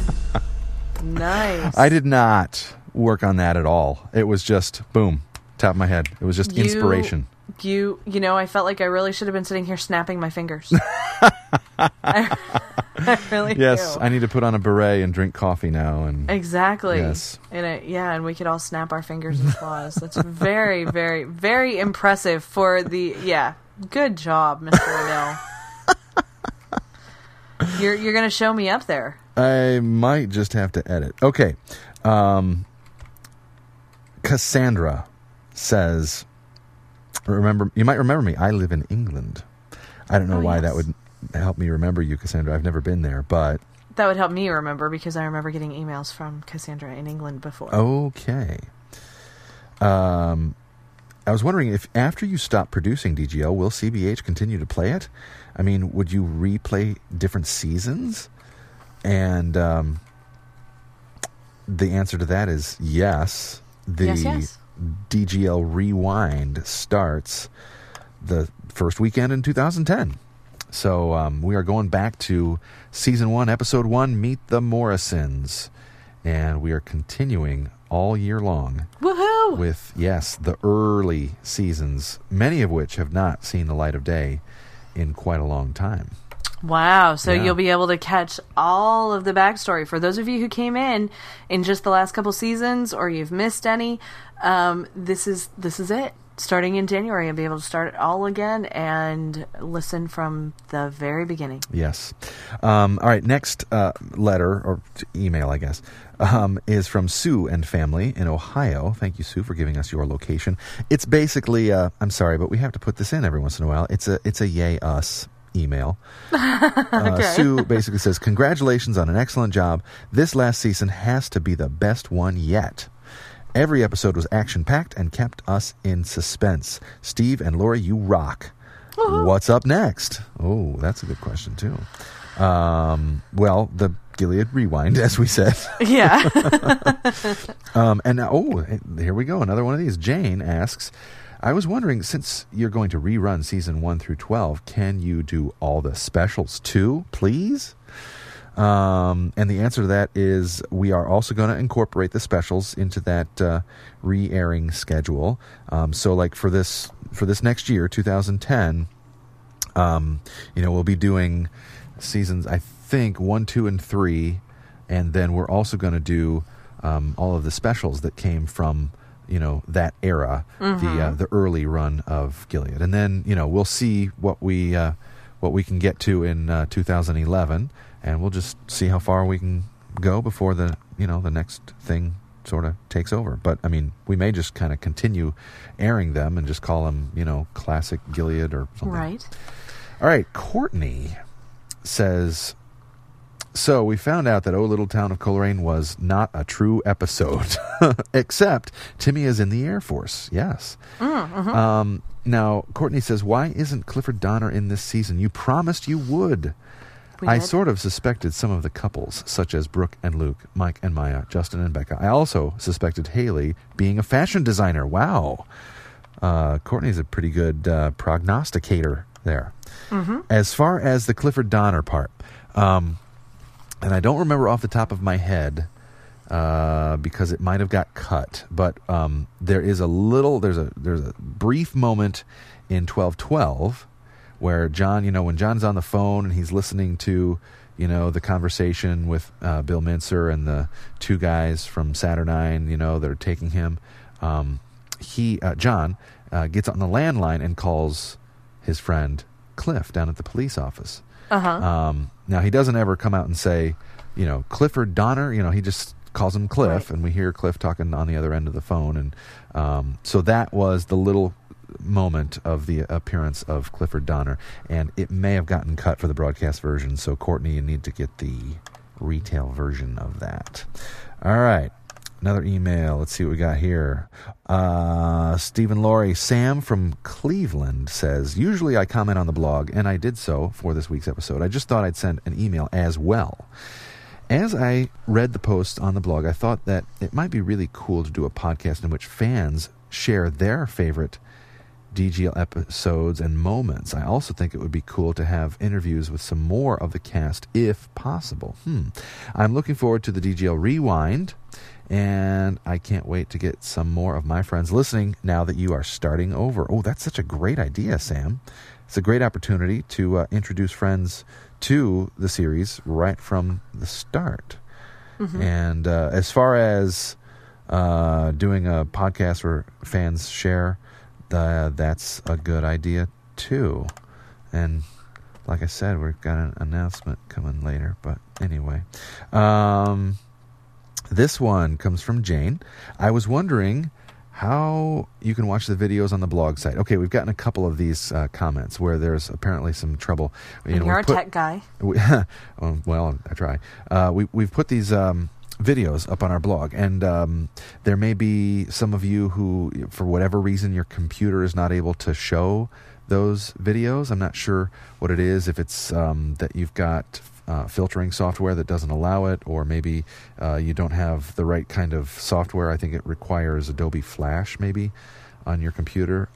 Nice.
I did not work on that at all. It was just, boom, top of my head. It was just inspiration.
You know, I felt like I really should have been sitting here snapping my fingers. I really
yes,
do.
I need to put on a beret and drink coffee now. And
exactly.
Yes.
And we could all snap our fingers and claws. That's very, very, very impressive for the, good job, Mr. O'Neill. You're going to show me up there.
I might just have to edit. Okay. Cassandra says, you might remember me. I live in England. I don't know why that would help me remember you, Cassandra. I've never been there, but
that would help me remember because I remember getting emails from Cassandra in England before.
Okay. I was wondering if after you stop producing DGL, will CBH continue to play it? I mean, would you replay different seasons? And the answer to that is yes.
Yes.
DGL Rewind starts the first weekend in 2010. So we are going back to Season 1, Episode 1, Meet the Morrisons. And we are continuing all year long.
Woohoo!
With, yes, the early seasons, many of which have not seen the light of day in quite a long time.
Wow, so you'll be able to catch all of the backstory. For those of you who came in just the last couple seasons or you've missed any, this is it. Starting in January, you'll be able to start it all again and listen from the very beginning.
Yes. All right, next letter, or email, I guess, is from Sue and family in Ohio. Thank you, Sue, for giving us your location. It's basically, I'm sorry, but we have to put this in every once in a while. It's a yay us email.
Okay.
Sue basically says, congratulations on an excellent job. This last season has to be the best one yet. Every episode was action-packed and kept us in suspense. Steve and Lori, you rock. Uh-huh. What's up next? Oh, that's a good question, too. Well, the Gilead Rewind, as we said.
Yeah.
And here we go. Another one of these. Jane asks, I was wondering, since you're going to rerun season 1 through 12, can you do all the specials too, please? And the answer to that is we are also going to incorporate the specials into that re-airing schedule. So like for this next year, 2010, we'll be doing seasons, I think, 1, 2, and 3, and then we're also going to do all of the specials that came from that era, the early run of Gilead, and then we'll see what we can get to in 2011. And we'll just see how far we can go before the next thing sort of takes over. But, I mean, we may just kind of continue airing them and just call them, Classic Gilead or something.
Right.
All right, Courtney says, so we found out that Oh Little Town of Coleraine was not a true episode, except Timmy is in the Air Force. Yes. Now, Courtney says, why isn't Clifford Donner in this season? You promised you would. I sort of suspected some of the couples, such as Brooke and Luke, Mike and Maya, Justin and Becca. I also suspected Haley being a fashion designer. Wow. Courtney's a pretty good prognosticator there. As far as the Clifford Donner part, and I don't remember off the top of my head because it might have got cut, but there's a brief moment in 1212 where John, when John's on the phone and he's listening to, the conversation with Bill Mincer and the two guys from Saturnine, that are taking him, John gets on the landline and calls his friend Cliff down at the police office. Now, he doesn't ever come out and say, Clifford Donner, he just calls him Cliff, and we hear Cliff talking on the other end of the phone. And so that was the little moment of the appearance of Clifford Donner, and it may have gotten cut for the broadcast version. So, Courtney, you need to get the retail version of that. All right. Another email. Let's see what we got here. Stephen Laurie. Sam from Cleveland says, usually I comment on the blog, and I did so for this week's episode. I just thought I'd send an email as well. As I read the post on the blog, I thought that it might be really cool to do a podcast in which fans share their favorite DGL episodes and moments. I also think it would be cool to have interviews with some more of the cast if possible. I'm looking forward to the DGL Rewind, and I can't wait to get some more of my friends listening now that you are starting over. Oh, that's such a great idea, Sam. It's a great opportunity to introduce friends to the series right from the start. And as far as doing a podcast where fans share, that's a good idea too. And like I said, we've got an announcement coming later. But anyway, this one comes from Jane. I was wondering how you can watch the videos on the blog site. Okay, we've gotten a couple of these comments where there's apparently some trouble.
You're a tech guy.
Well, I try. We've put these videos up on our blog, and there may be some of you who, for whatever reason, your computer is not able to show those videos. I'm not sure what it is, if it's that you've got filtering software that doesn't allow it, or maybe you don't have the right kind of software. I think it requires Adobe Flash maybe on your computer,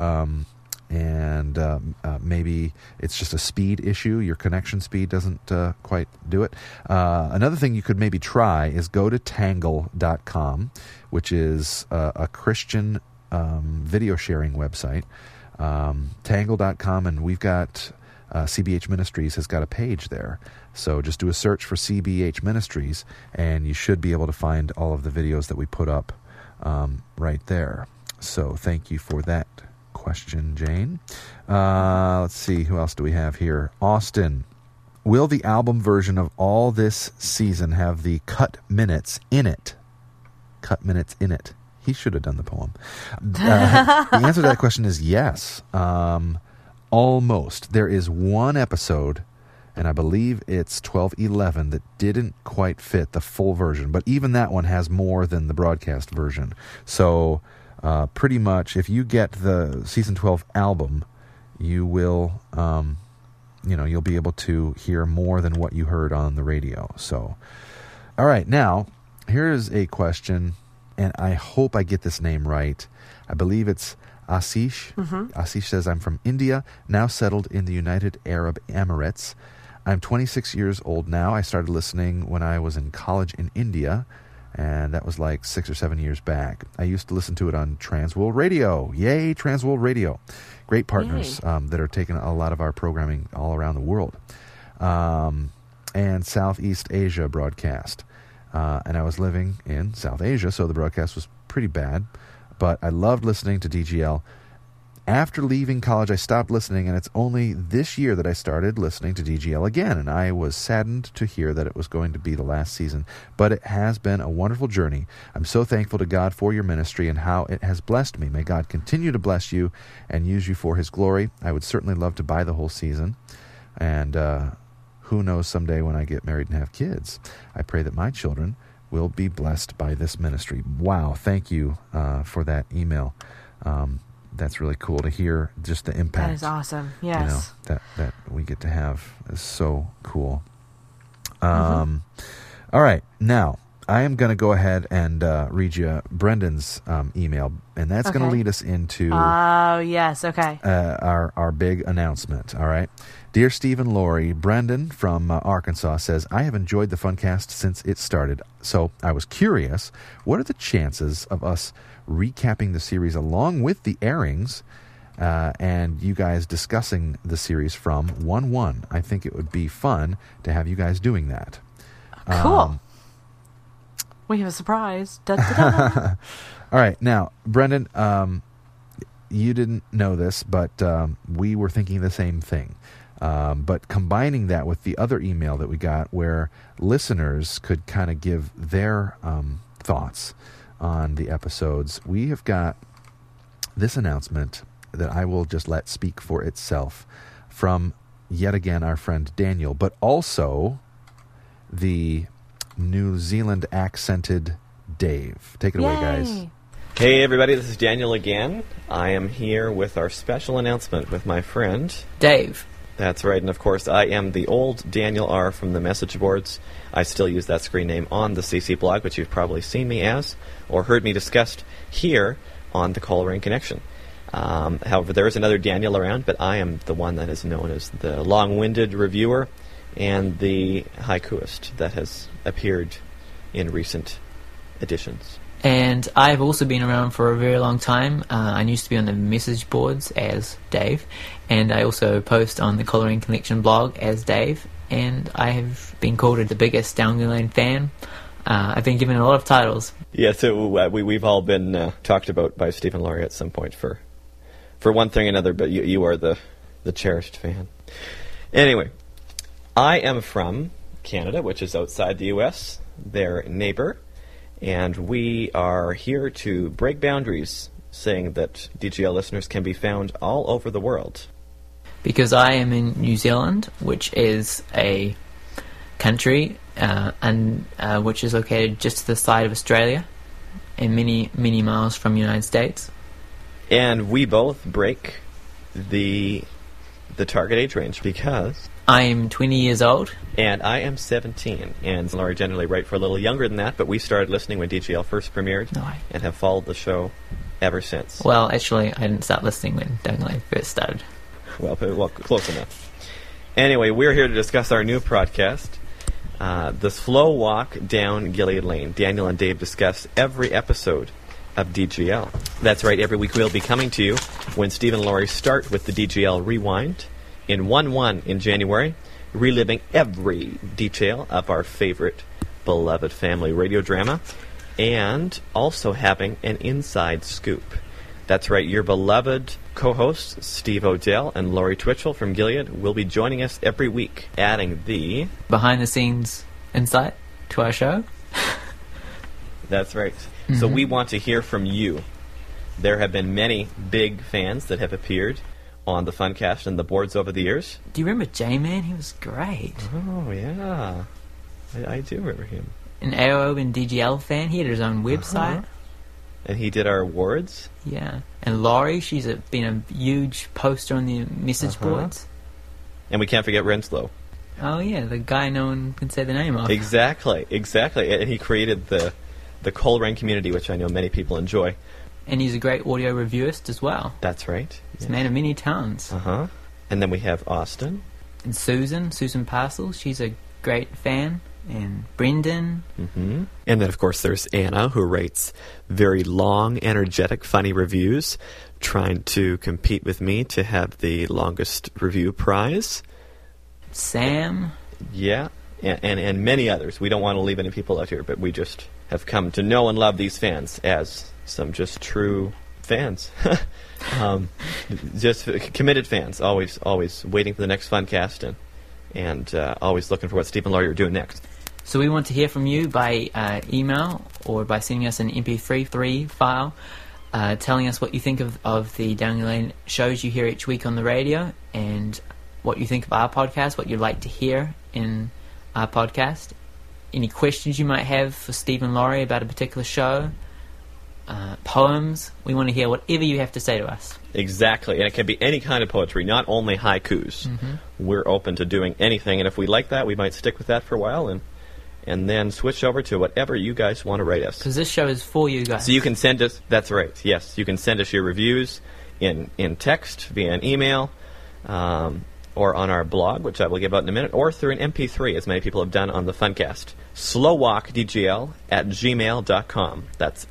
and maybe it's just a speed issue. Your connection speed doesn't quite do it. Another thing you could maybe try is go to Tangle.com, which is a Christian video sharing website. Tangle.com, and we've got CBH Ministries has got a page there. So just do a search for CBH Ministries, and you should be able to find all of the videos that we put up right there. So thank you for that question, Jane. Let's see, who else do we have here? Austin. Will the album version of all this season have the cut minutes in it? Cut minutes in it. He should have done the poem. The answer to that question is yes. Almost. There is one episode, and I believe it's 1211, that didn't quite fit the full version. But even that one has more than the broadcast version. So pretty much, if you get the season 12 album, you will, you'll be able to hear more than what you heard on the radio. So, all right, now here's a question, and I hope I get this name right. I believe it's Ashish. Ashish says, I'm from India, now settled in the United Arab Emirates. I'm 26 years old now. I started listening when I was in college in India, and that was like 6 or 7 years back. I used to listen to it on Transworld Radio. Yay, Transworld Radio. Great partners that are taking a lot of our programming all around the world. And Southeast Asia broadcast. And I was living in South Asia, so the broadcast was pretty bad. But I loved listening to DGL After leaving college, I stopped listening, and it's only this year that I started listening to DGL again, and I was saddened to hear that it was going to be the last season, but it has been a wonderful journey. I'm so thankful to God for your ministry and how it has blessed me. May God continue to bless you and use you for his glory. I would certainly love to buy the whole season, and who knows someday when I get married and have kids. I pray that my children will be blessed by this ministry. Wow, thank you for that email. That's really cool to hear, just the impact.
That is awesome. Yes.
That we get to have is so cool. All right. Now, I am going to go ahead and read you Brendan's email, and that's going to lead us into
oh, yes, okay.
Our big announcement, all right? Dear Steve and Lori, Brendan from Arkansas says, I have enjoyed the Funcast since it started, so I was curious, what are the chances of us recapping the series along with the airings and you guys discussing the series from 1-1? I think it would be fun to have you guys doing that.
Cool. We have a surprise. Da, da, da.
All right. Now, Brendan, you didn't know this, but we were thinking the same thing. But combining that with the other email that we got where listeners could kind of give their thoughts on the episodes, we have got this announcement that I will just let speak for itself from, yet again, our friend Daniel, but also the New Zealand accented Dave. Take it away, guys.
Hey, everybody, this is Daniel again. I am here with our special announcement with my friend
Dave.
That's right, and of course, I am the old Daniel R. from the message boards. I still use that screen name on the CC blog, which you've probably seen me as, or heard me discussed here on the Coleraine Connection. However, there is another Daniel around, but I am the one that is known as the long-winded reviewer and the haikuist that has appeared in recent editions.
And I've also been around for a very long time. I used to be on the message boards as Dave, and I also post on the Coleraine Connection blog as Dave, and I have been called the biggest Down Lane fan. I've been given a lot of titles.
Yeah, so we've all been talked about by Stephen Laurie at some point for one thing or another, but you are the cherished fan. Anyway, I am from Canada, which is outside the U.S., their neighbor, and we are here to break boundaries, saying that DGL listeners can be found all over the world.
Because I am in New Zealand, which is a country and which is located just to the side of Australia and many, many miles from the United States.
And we both break the target age range because
I am 20 years old.
And I am 17. And Laurie generally write for a little younger than that, but we started listening when DGL first premiered and have followed the show ever since.
Well, actually, I didn't start listening when Down Lane first started.
Well, close enough. Anyway, we're here to discuss our new podcast, The Slow Walk Down Gilead Lane. Daniel and Dave discuss every episode of DGL. That's right, every week we'll be coming to you when Steve and Laurie start with the DGL Rewind in 1-1 in January, reliving every detail of our favorite, beloved family radio drama, and also having an inside scoop. That's right, your beloved co-hosts, Steve Odell and Laurie Twitchell from Gilead, will be joining us every week, adding the
behind-the-scenes insight to our show.
That's right. Mm-hmm. So we want to hear from you. There have been many big fans that have appeared on the Funcast and the boards over the years.
Do you remember J-Man? He was great.
Oh, yeah. I do remember him.
An AOO and DGL fan. He had his own website.
And he did our awards?
Yeah. And Laurie, she's been a huge poster on the message boards.
And we can't forget Renslow.
Oh, yeah, the guy no one can say the name of.
Exactly. And he created the Coleraine community, which I know many people enjoy.
And he's a great audio reviewist as well.
That's right.
He's a man of many talents.
And then we have Austin.
And Susan Parcels, she's a great fan. And Brendan.
And then, of course, there's Anna, who writes very long, energetic, funny reviews, trying to compete with me to have the longest review prize.
Sam.
Yeah, and many others. We don't want to leave any people out here, but we just have come to know and love these fans as some just true fans. Just committed fans, always waiting for the next Funcast and always looking for what Steve and Laurie are doing next.
So we want to hear from you by email or by sending us an MP3 file telling us what you think of the Down Your Lane shows you hear each week on the radio and what you think of our podcast, what you'd like to hear in our podcast, any questions you might have for Steve and Laurie about a particular show, poems. We want to hear whatever you have to say to us.
Exactly, and it can be any kind of poetry, not only haikus. Mm-hmm. We're open to doing anything, and if we like that, we might stick with that for a while and then switch over to whatever you guys want to write us.
Because this show is for you guys.
So you can send us, that's right, yes, you can send us your reviews in text, via an email, or on our blog, which I will give out in a minute, or through an MP3, as many people have done on the Funcast. slowwalkdgl@gmail.com. That's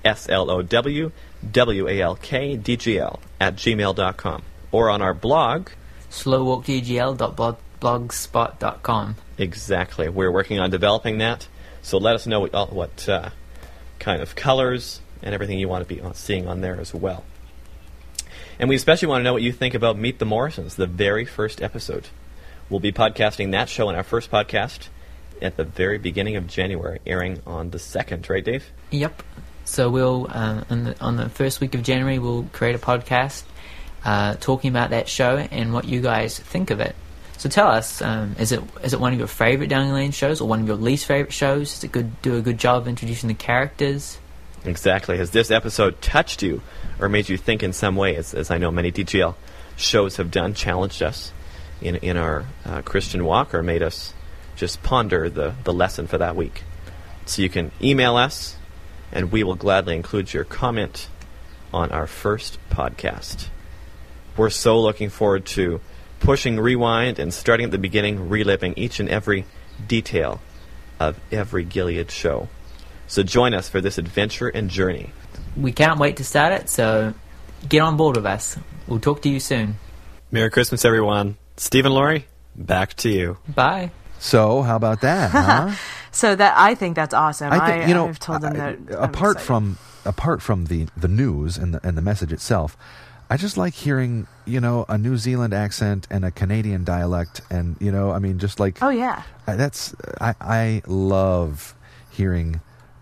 slowwalkdgl@gmail.com. Or on our blog,
slowwalkdgl.blogspot.com.
Exactly. We're working on developing that, so let us know what kind of colors and everything you want to be seeing on there as well. And we especially want to know what you think about Meet the Morrisons, the very first episode. We'll be podcasting that show in our first podcast at the very beginning of January, airing on the 2nd, right, Dave?
Yep. So we'll on the first week of January, we'll create a podcast talking about that show and what you guys think of it. So tell us, is it one of your favorite Down Your Lane shows or one of your least favorite shows? Does it do a good job of introducing the characters?
Exactly. Has this episode touched you or made you think in some way, as I know many DGL shows have done, challenged us in our Christian walk or made us just ponder the lesson for that week? So you can email us, and we will gladly include your comment on our first podcast. We're so looking forward to pushing rewind and starting at the beginning, reliving each and every detail of every Gilead show. So join us for this adventure and journey.
We can't wait to start it, so get on board with us. We'll talk to you soon.
Merry Christmas, everyone. Steve and Laurie, back to you.
Bye.
So, how about that, huh?
So I think that's awesome.
I think,
I've told them that.
Apart from the news and the message itself, I just like hearing, a New Zealand accent and a Canadian dialect, and just like,
oh yeah,
I love hearing,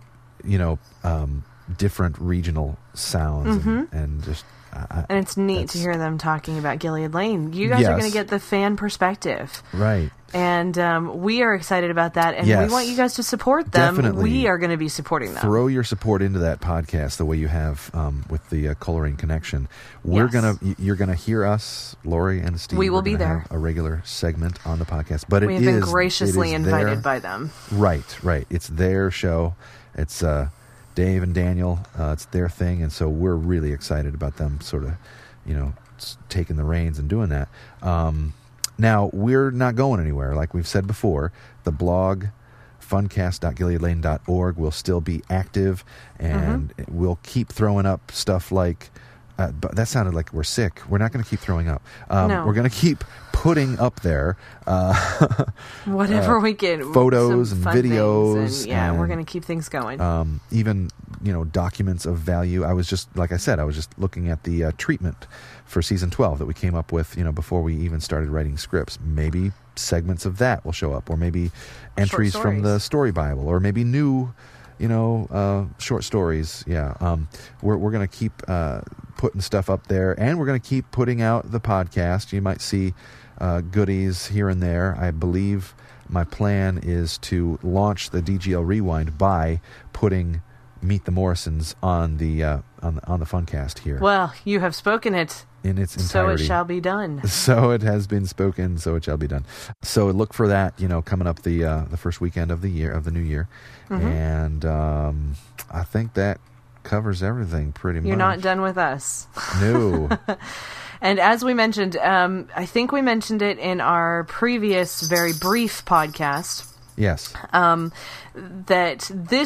different regional sounds and just.
And it's neat to hear them talking about Gilead Lane. You guys are going to get the fan perspective.
Right.
And we are excited about that. And we want you guys to support them.
Definitely.
We are going to be supporting them.
Throw your support into that podcast the way you have with the Coloring Connection. You're going to hear us, Laurie and Steve.
We will be there.
Have a regular segment on the podcast. But
we have been graciously invited by them.
Right. It's their show. It's Dave and Daniel, it's their thing, and so we're really excited about them sort of, taking the reins and doing that. Now, we're not going anywhere. Like we've said before, the blog, funcast.gileadlane.org, will still be active, and we'll keep throwing up stuff like, but that sounded like we're sick. We're not going to keep throwing up.
No.
We're going to keep putting up there
whatever we get,
photos and videos,
and we're going to keep things going.
Even documents of value. I was just looking at the treatment for season 12 that we came up with before we even started writing scripts. Maybe segments of that will show up, or maybe entries from the Story Bible, or maybe new short stories. We're going to keep putting stuff up there, and we're going to keep putting out the podcast. You might see goodies here and there. I believe my plan is to launch the DGL Rewind by putting Meet the Morrisons on the Funcast here.
Well, you have spoken it
in its entirety.
So it shall be done.
So it has been spoken. So it shall be done. So look for that. Coming up the first weekend of the new year, and I think that covers everything pretty much.
You're not done with us.
No.
And as we mentioned, I think we mentioned it in our previous very brief podcast.
Yes.
That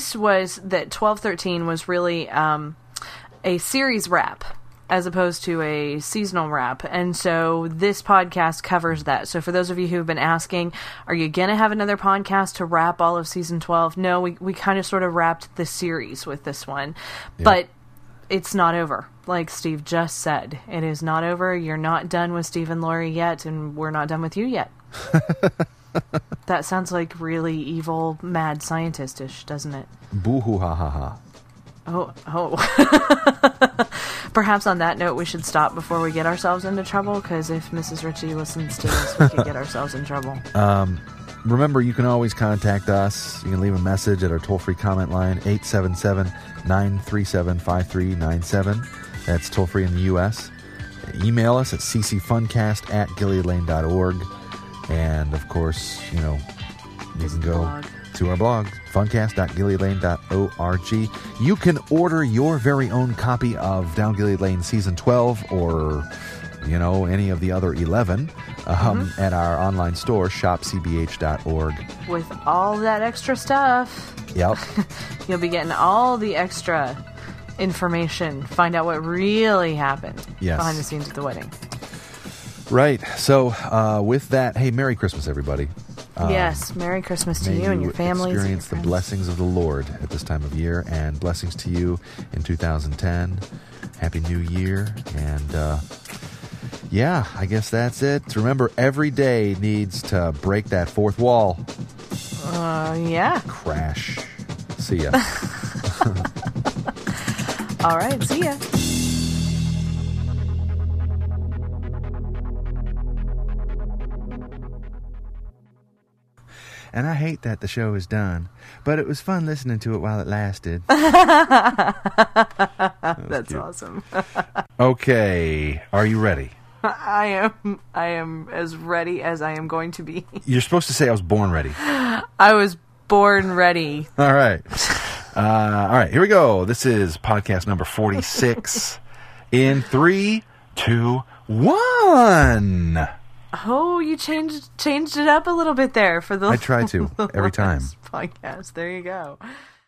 1213 was really a series wrap as opposed to a seasonal wrap. And so this podcast covers that. So for those of you who've been asking, are you going to have another podcast to wrap all of season 12? No, we kind of sort of wrapped the series with this one. Yeah. But it's not over. Like Steve just said, it is not over. You're not done with Steve and Lori yet, and we're not done with you yet. That sounds like really evil, mad scientist-ish, doesn't it?
Boo-hoo ha ha ha.
Oh. Perhaps on that note, we should stop before we get ourselves into trouble, because if Mrs. Ritchie listens to this, we could get ourselves in trouble.
Remember, you can always contact us. You can leave a message at our toll-free comment line, 877-937-5397. That's toll-free in the U.S. Email us at ccfuncast@gileadlane.org. And, of course, you can go to our blog, funcast.gileadlane.org. You can order your very own copy of Down Gilead Lane Season 12 or, any of the other 11 at our online store, shopcbh.org.
With all that extra stuff.
Yep.
You'll be getting all the extra information. Find out what really happened behind the scenes at the wedding.
Right. So, with that, hey, Merry Christmas, everybody.
Yes, Merry Christmas to you and your families.
Experience the blessings of the Lord at this time of year, and blessings to you in 2010. Happy New Year. And, I guess that's it. Remember, every day needs to break that fourth wall.
Yeah.
Crash. See ya.
All right, see ya.
And I hate that the show is done, but it was fun listening to it while it lasted.
That's cute. Awesome.
Okay, are you ready?
I am as ready as I am going to be.
You're supposed to say I was born ready.
I was born ready.
All right. Here we go. This is podcast number 46 in 3, 2, 1.
Oh, you changed it up a little bit there for the
I try to every time.
Podcast. There you go.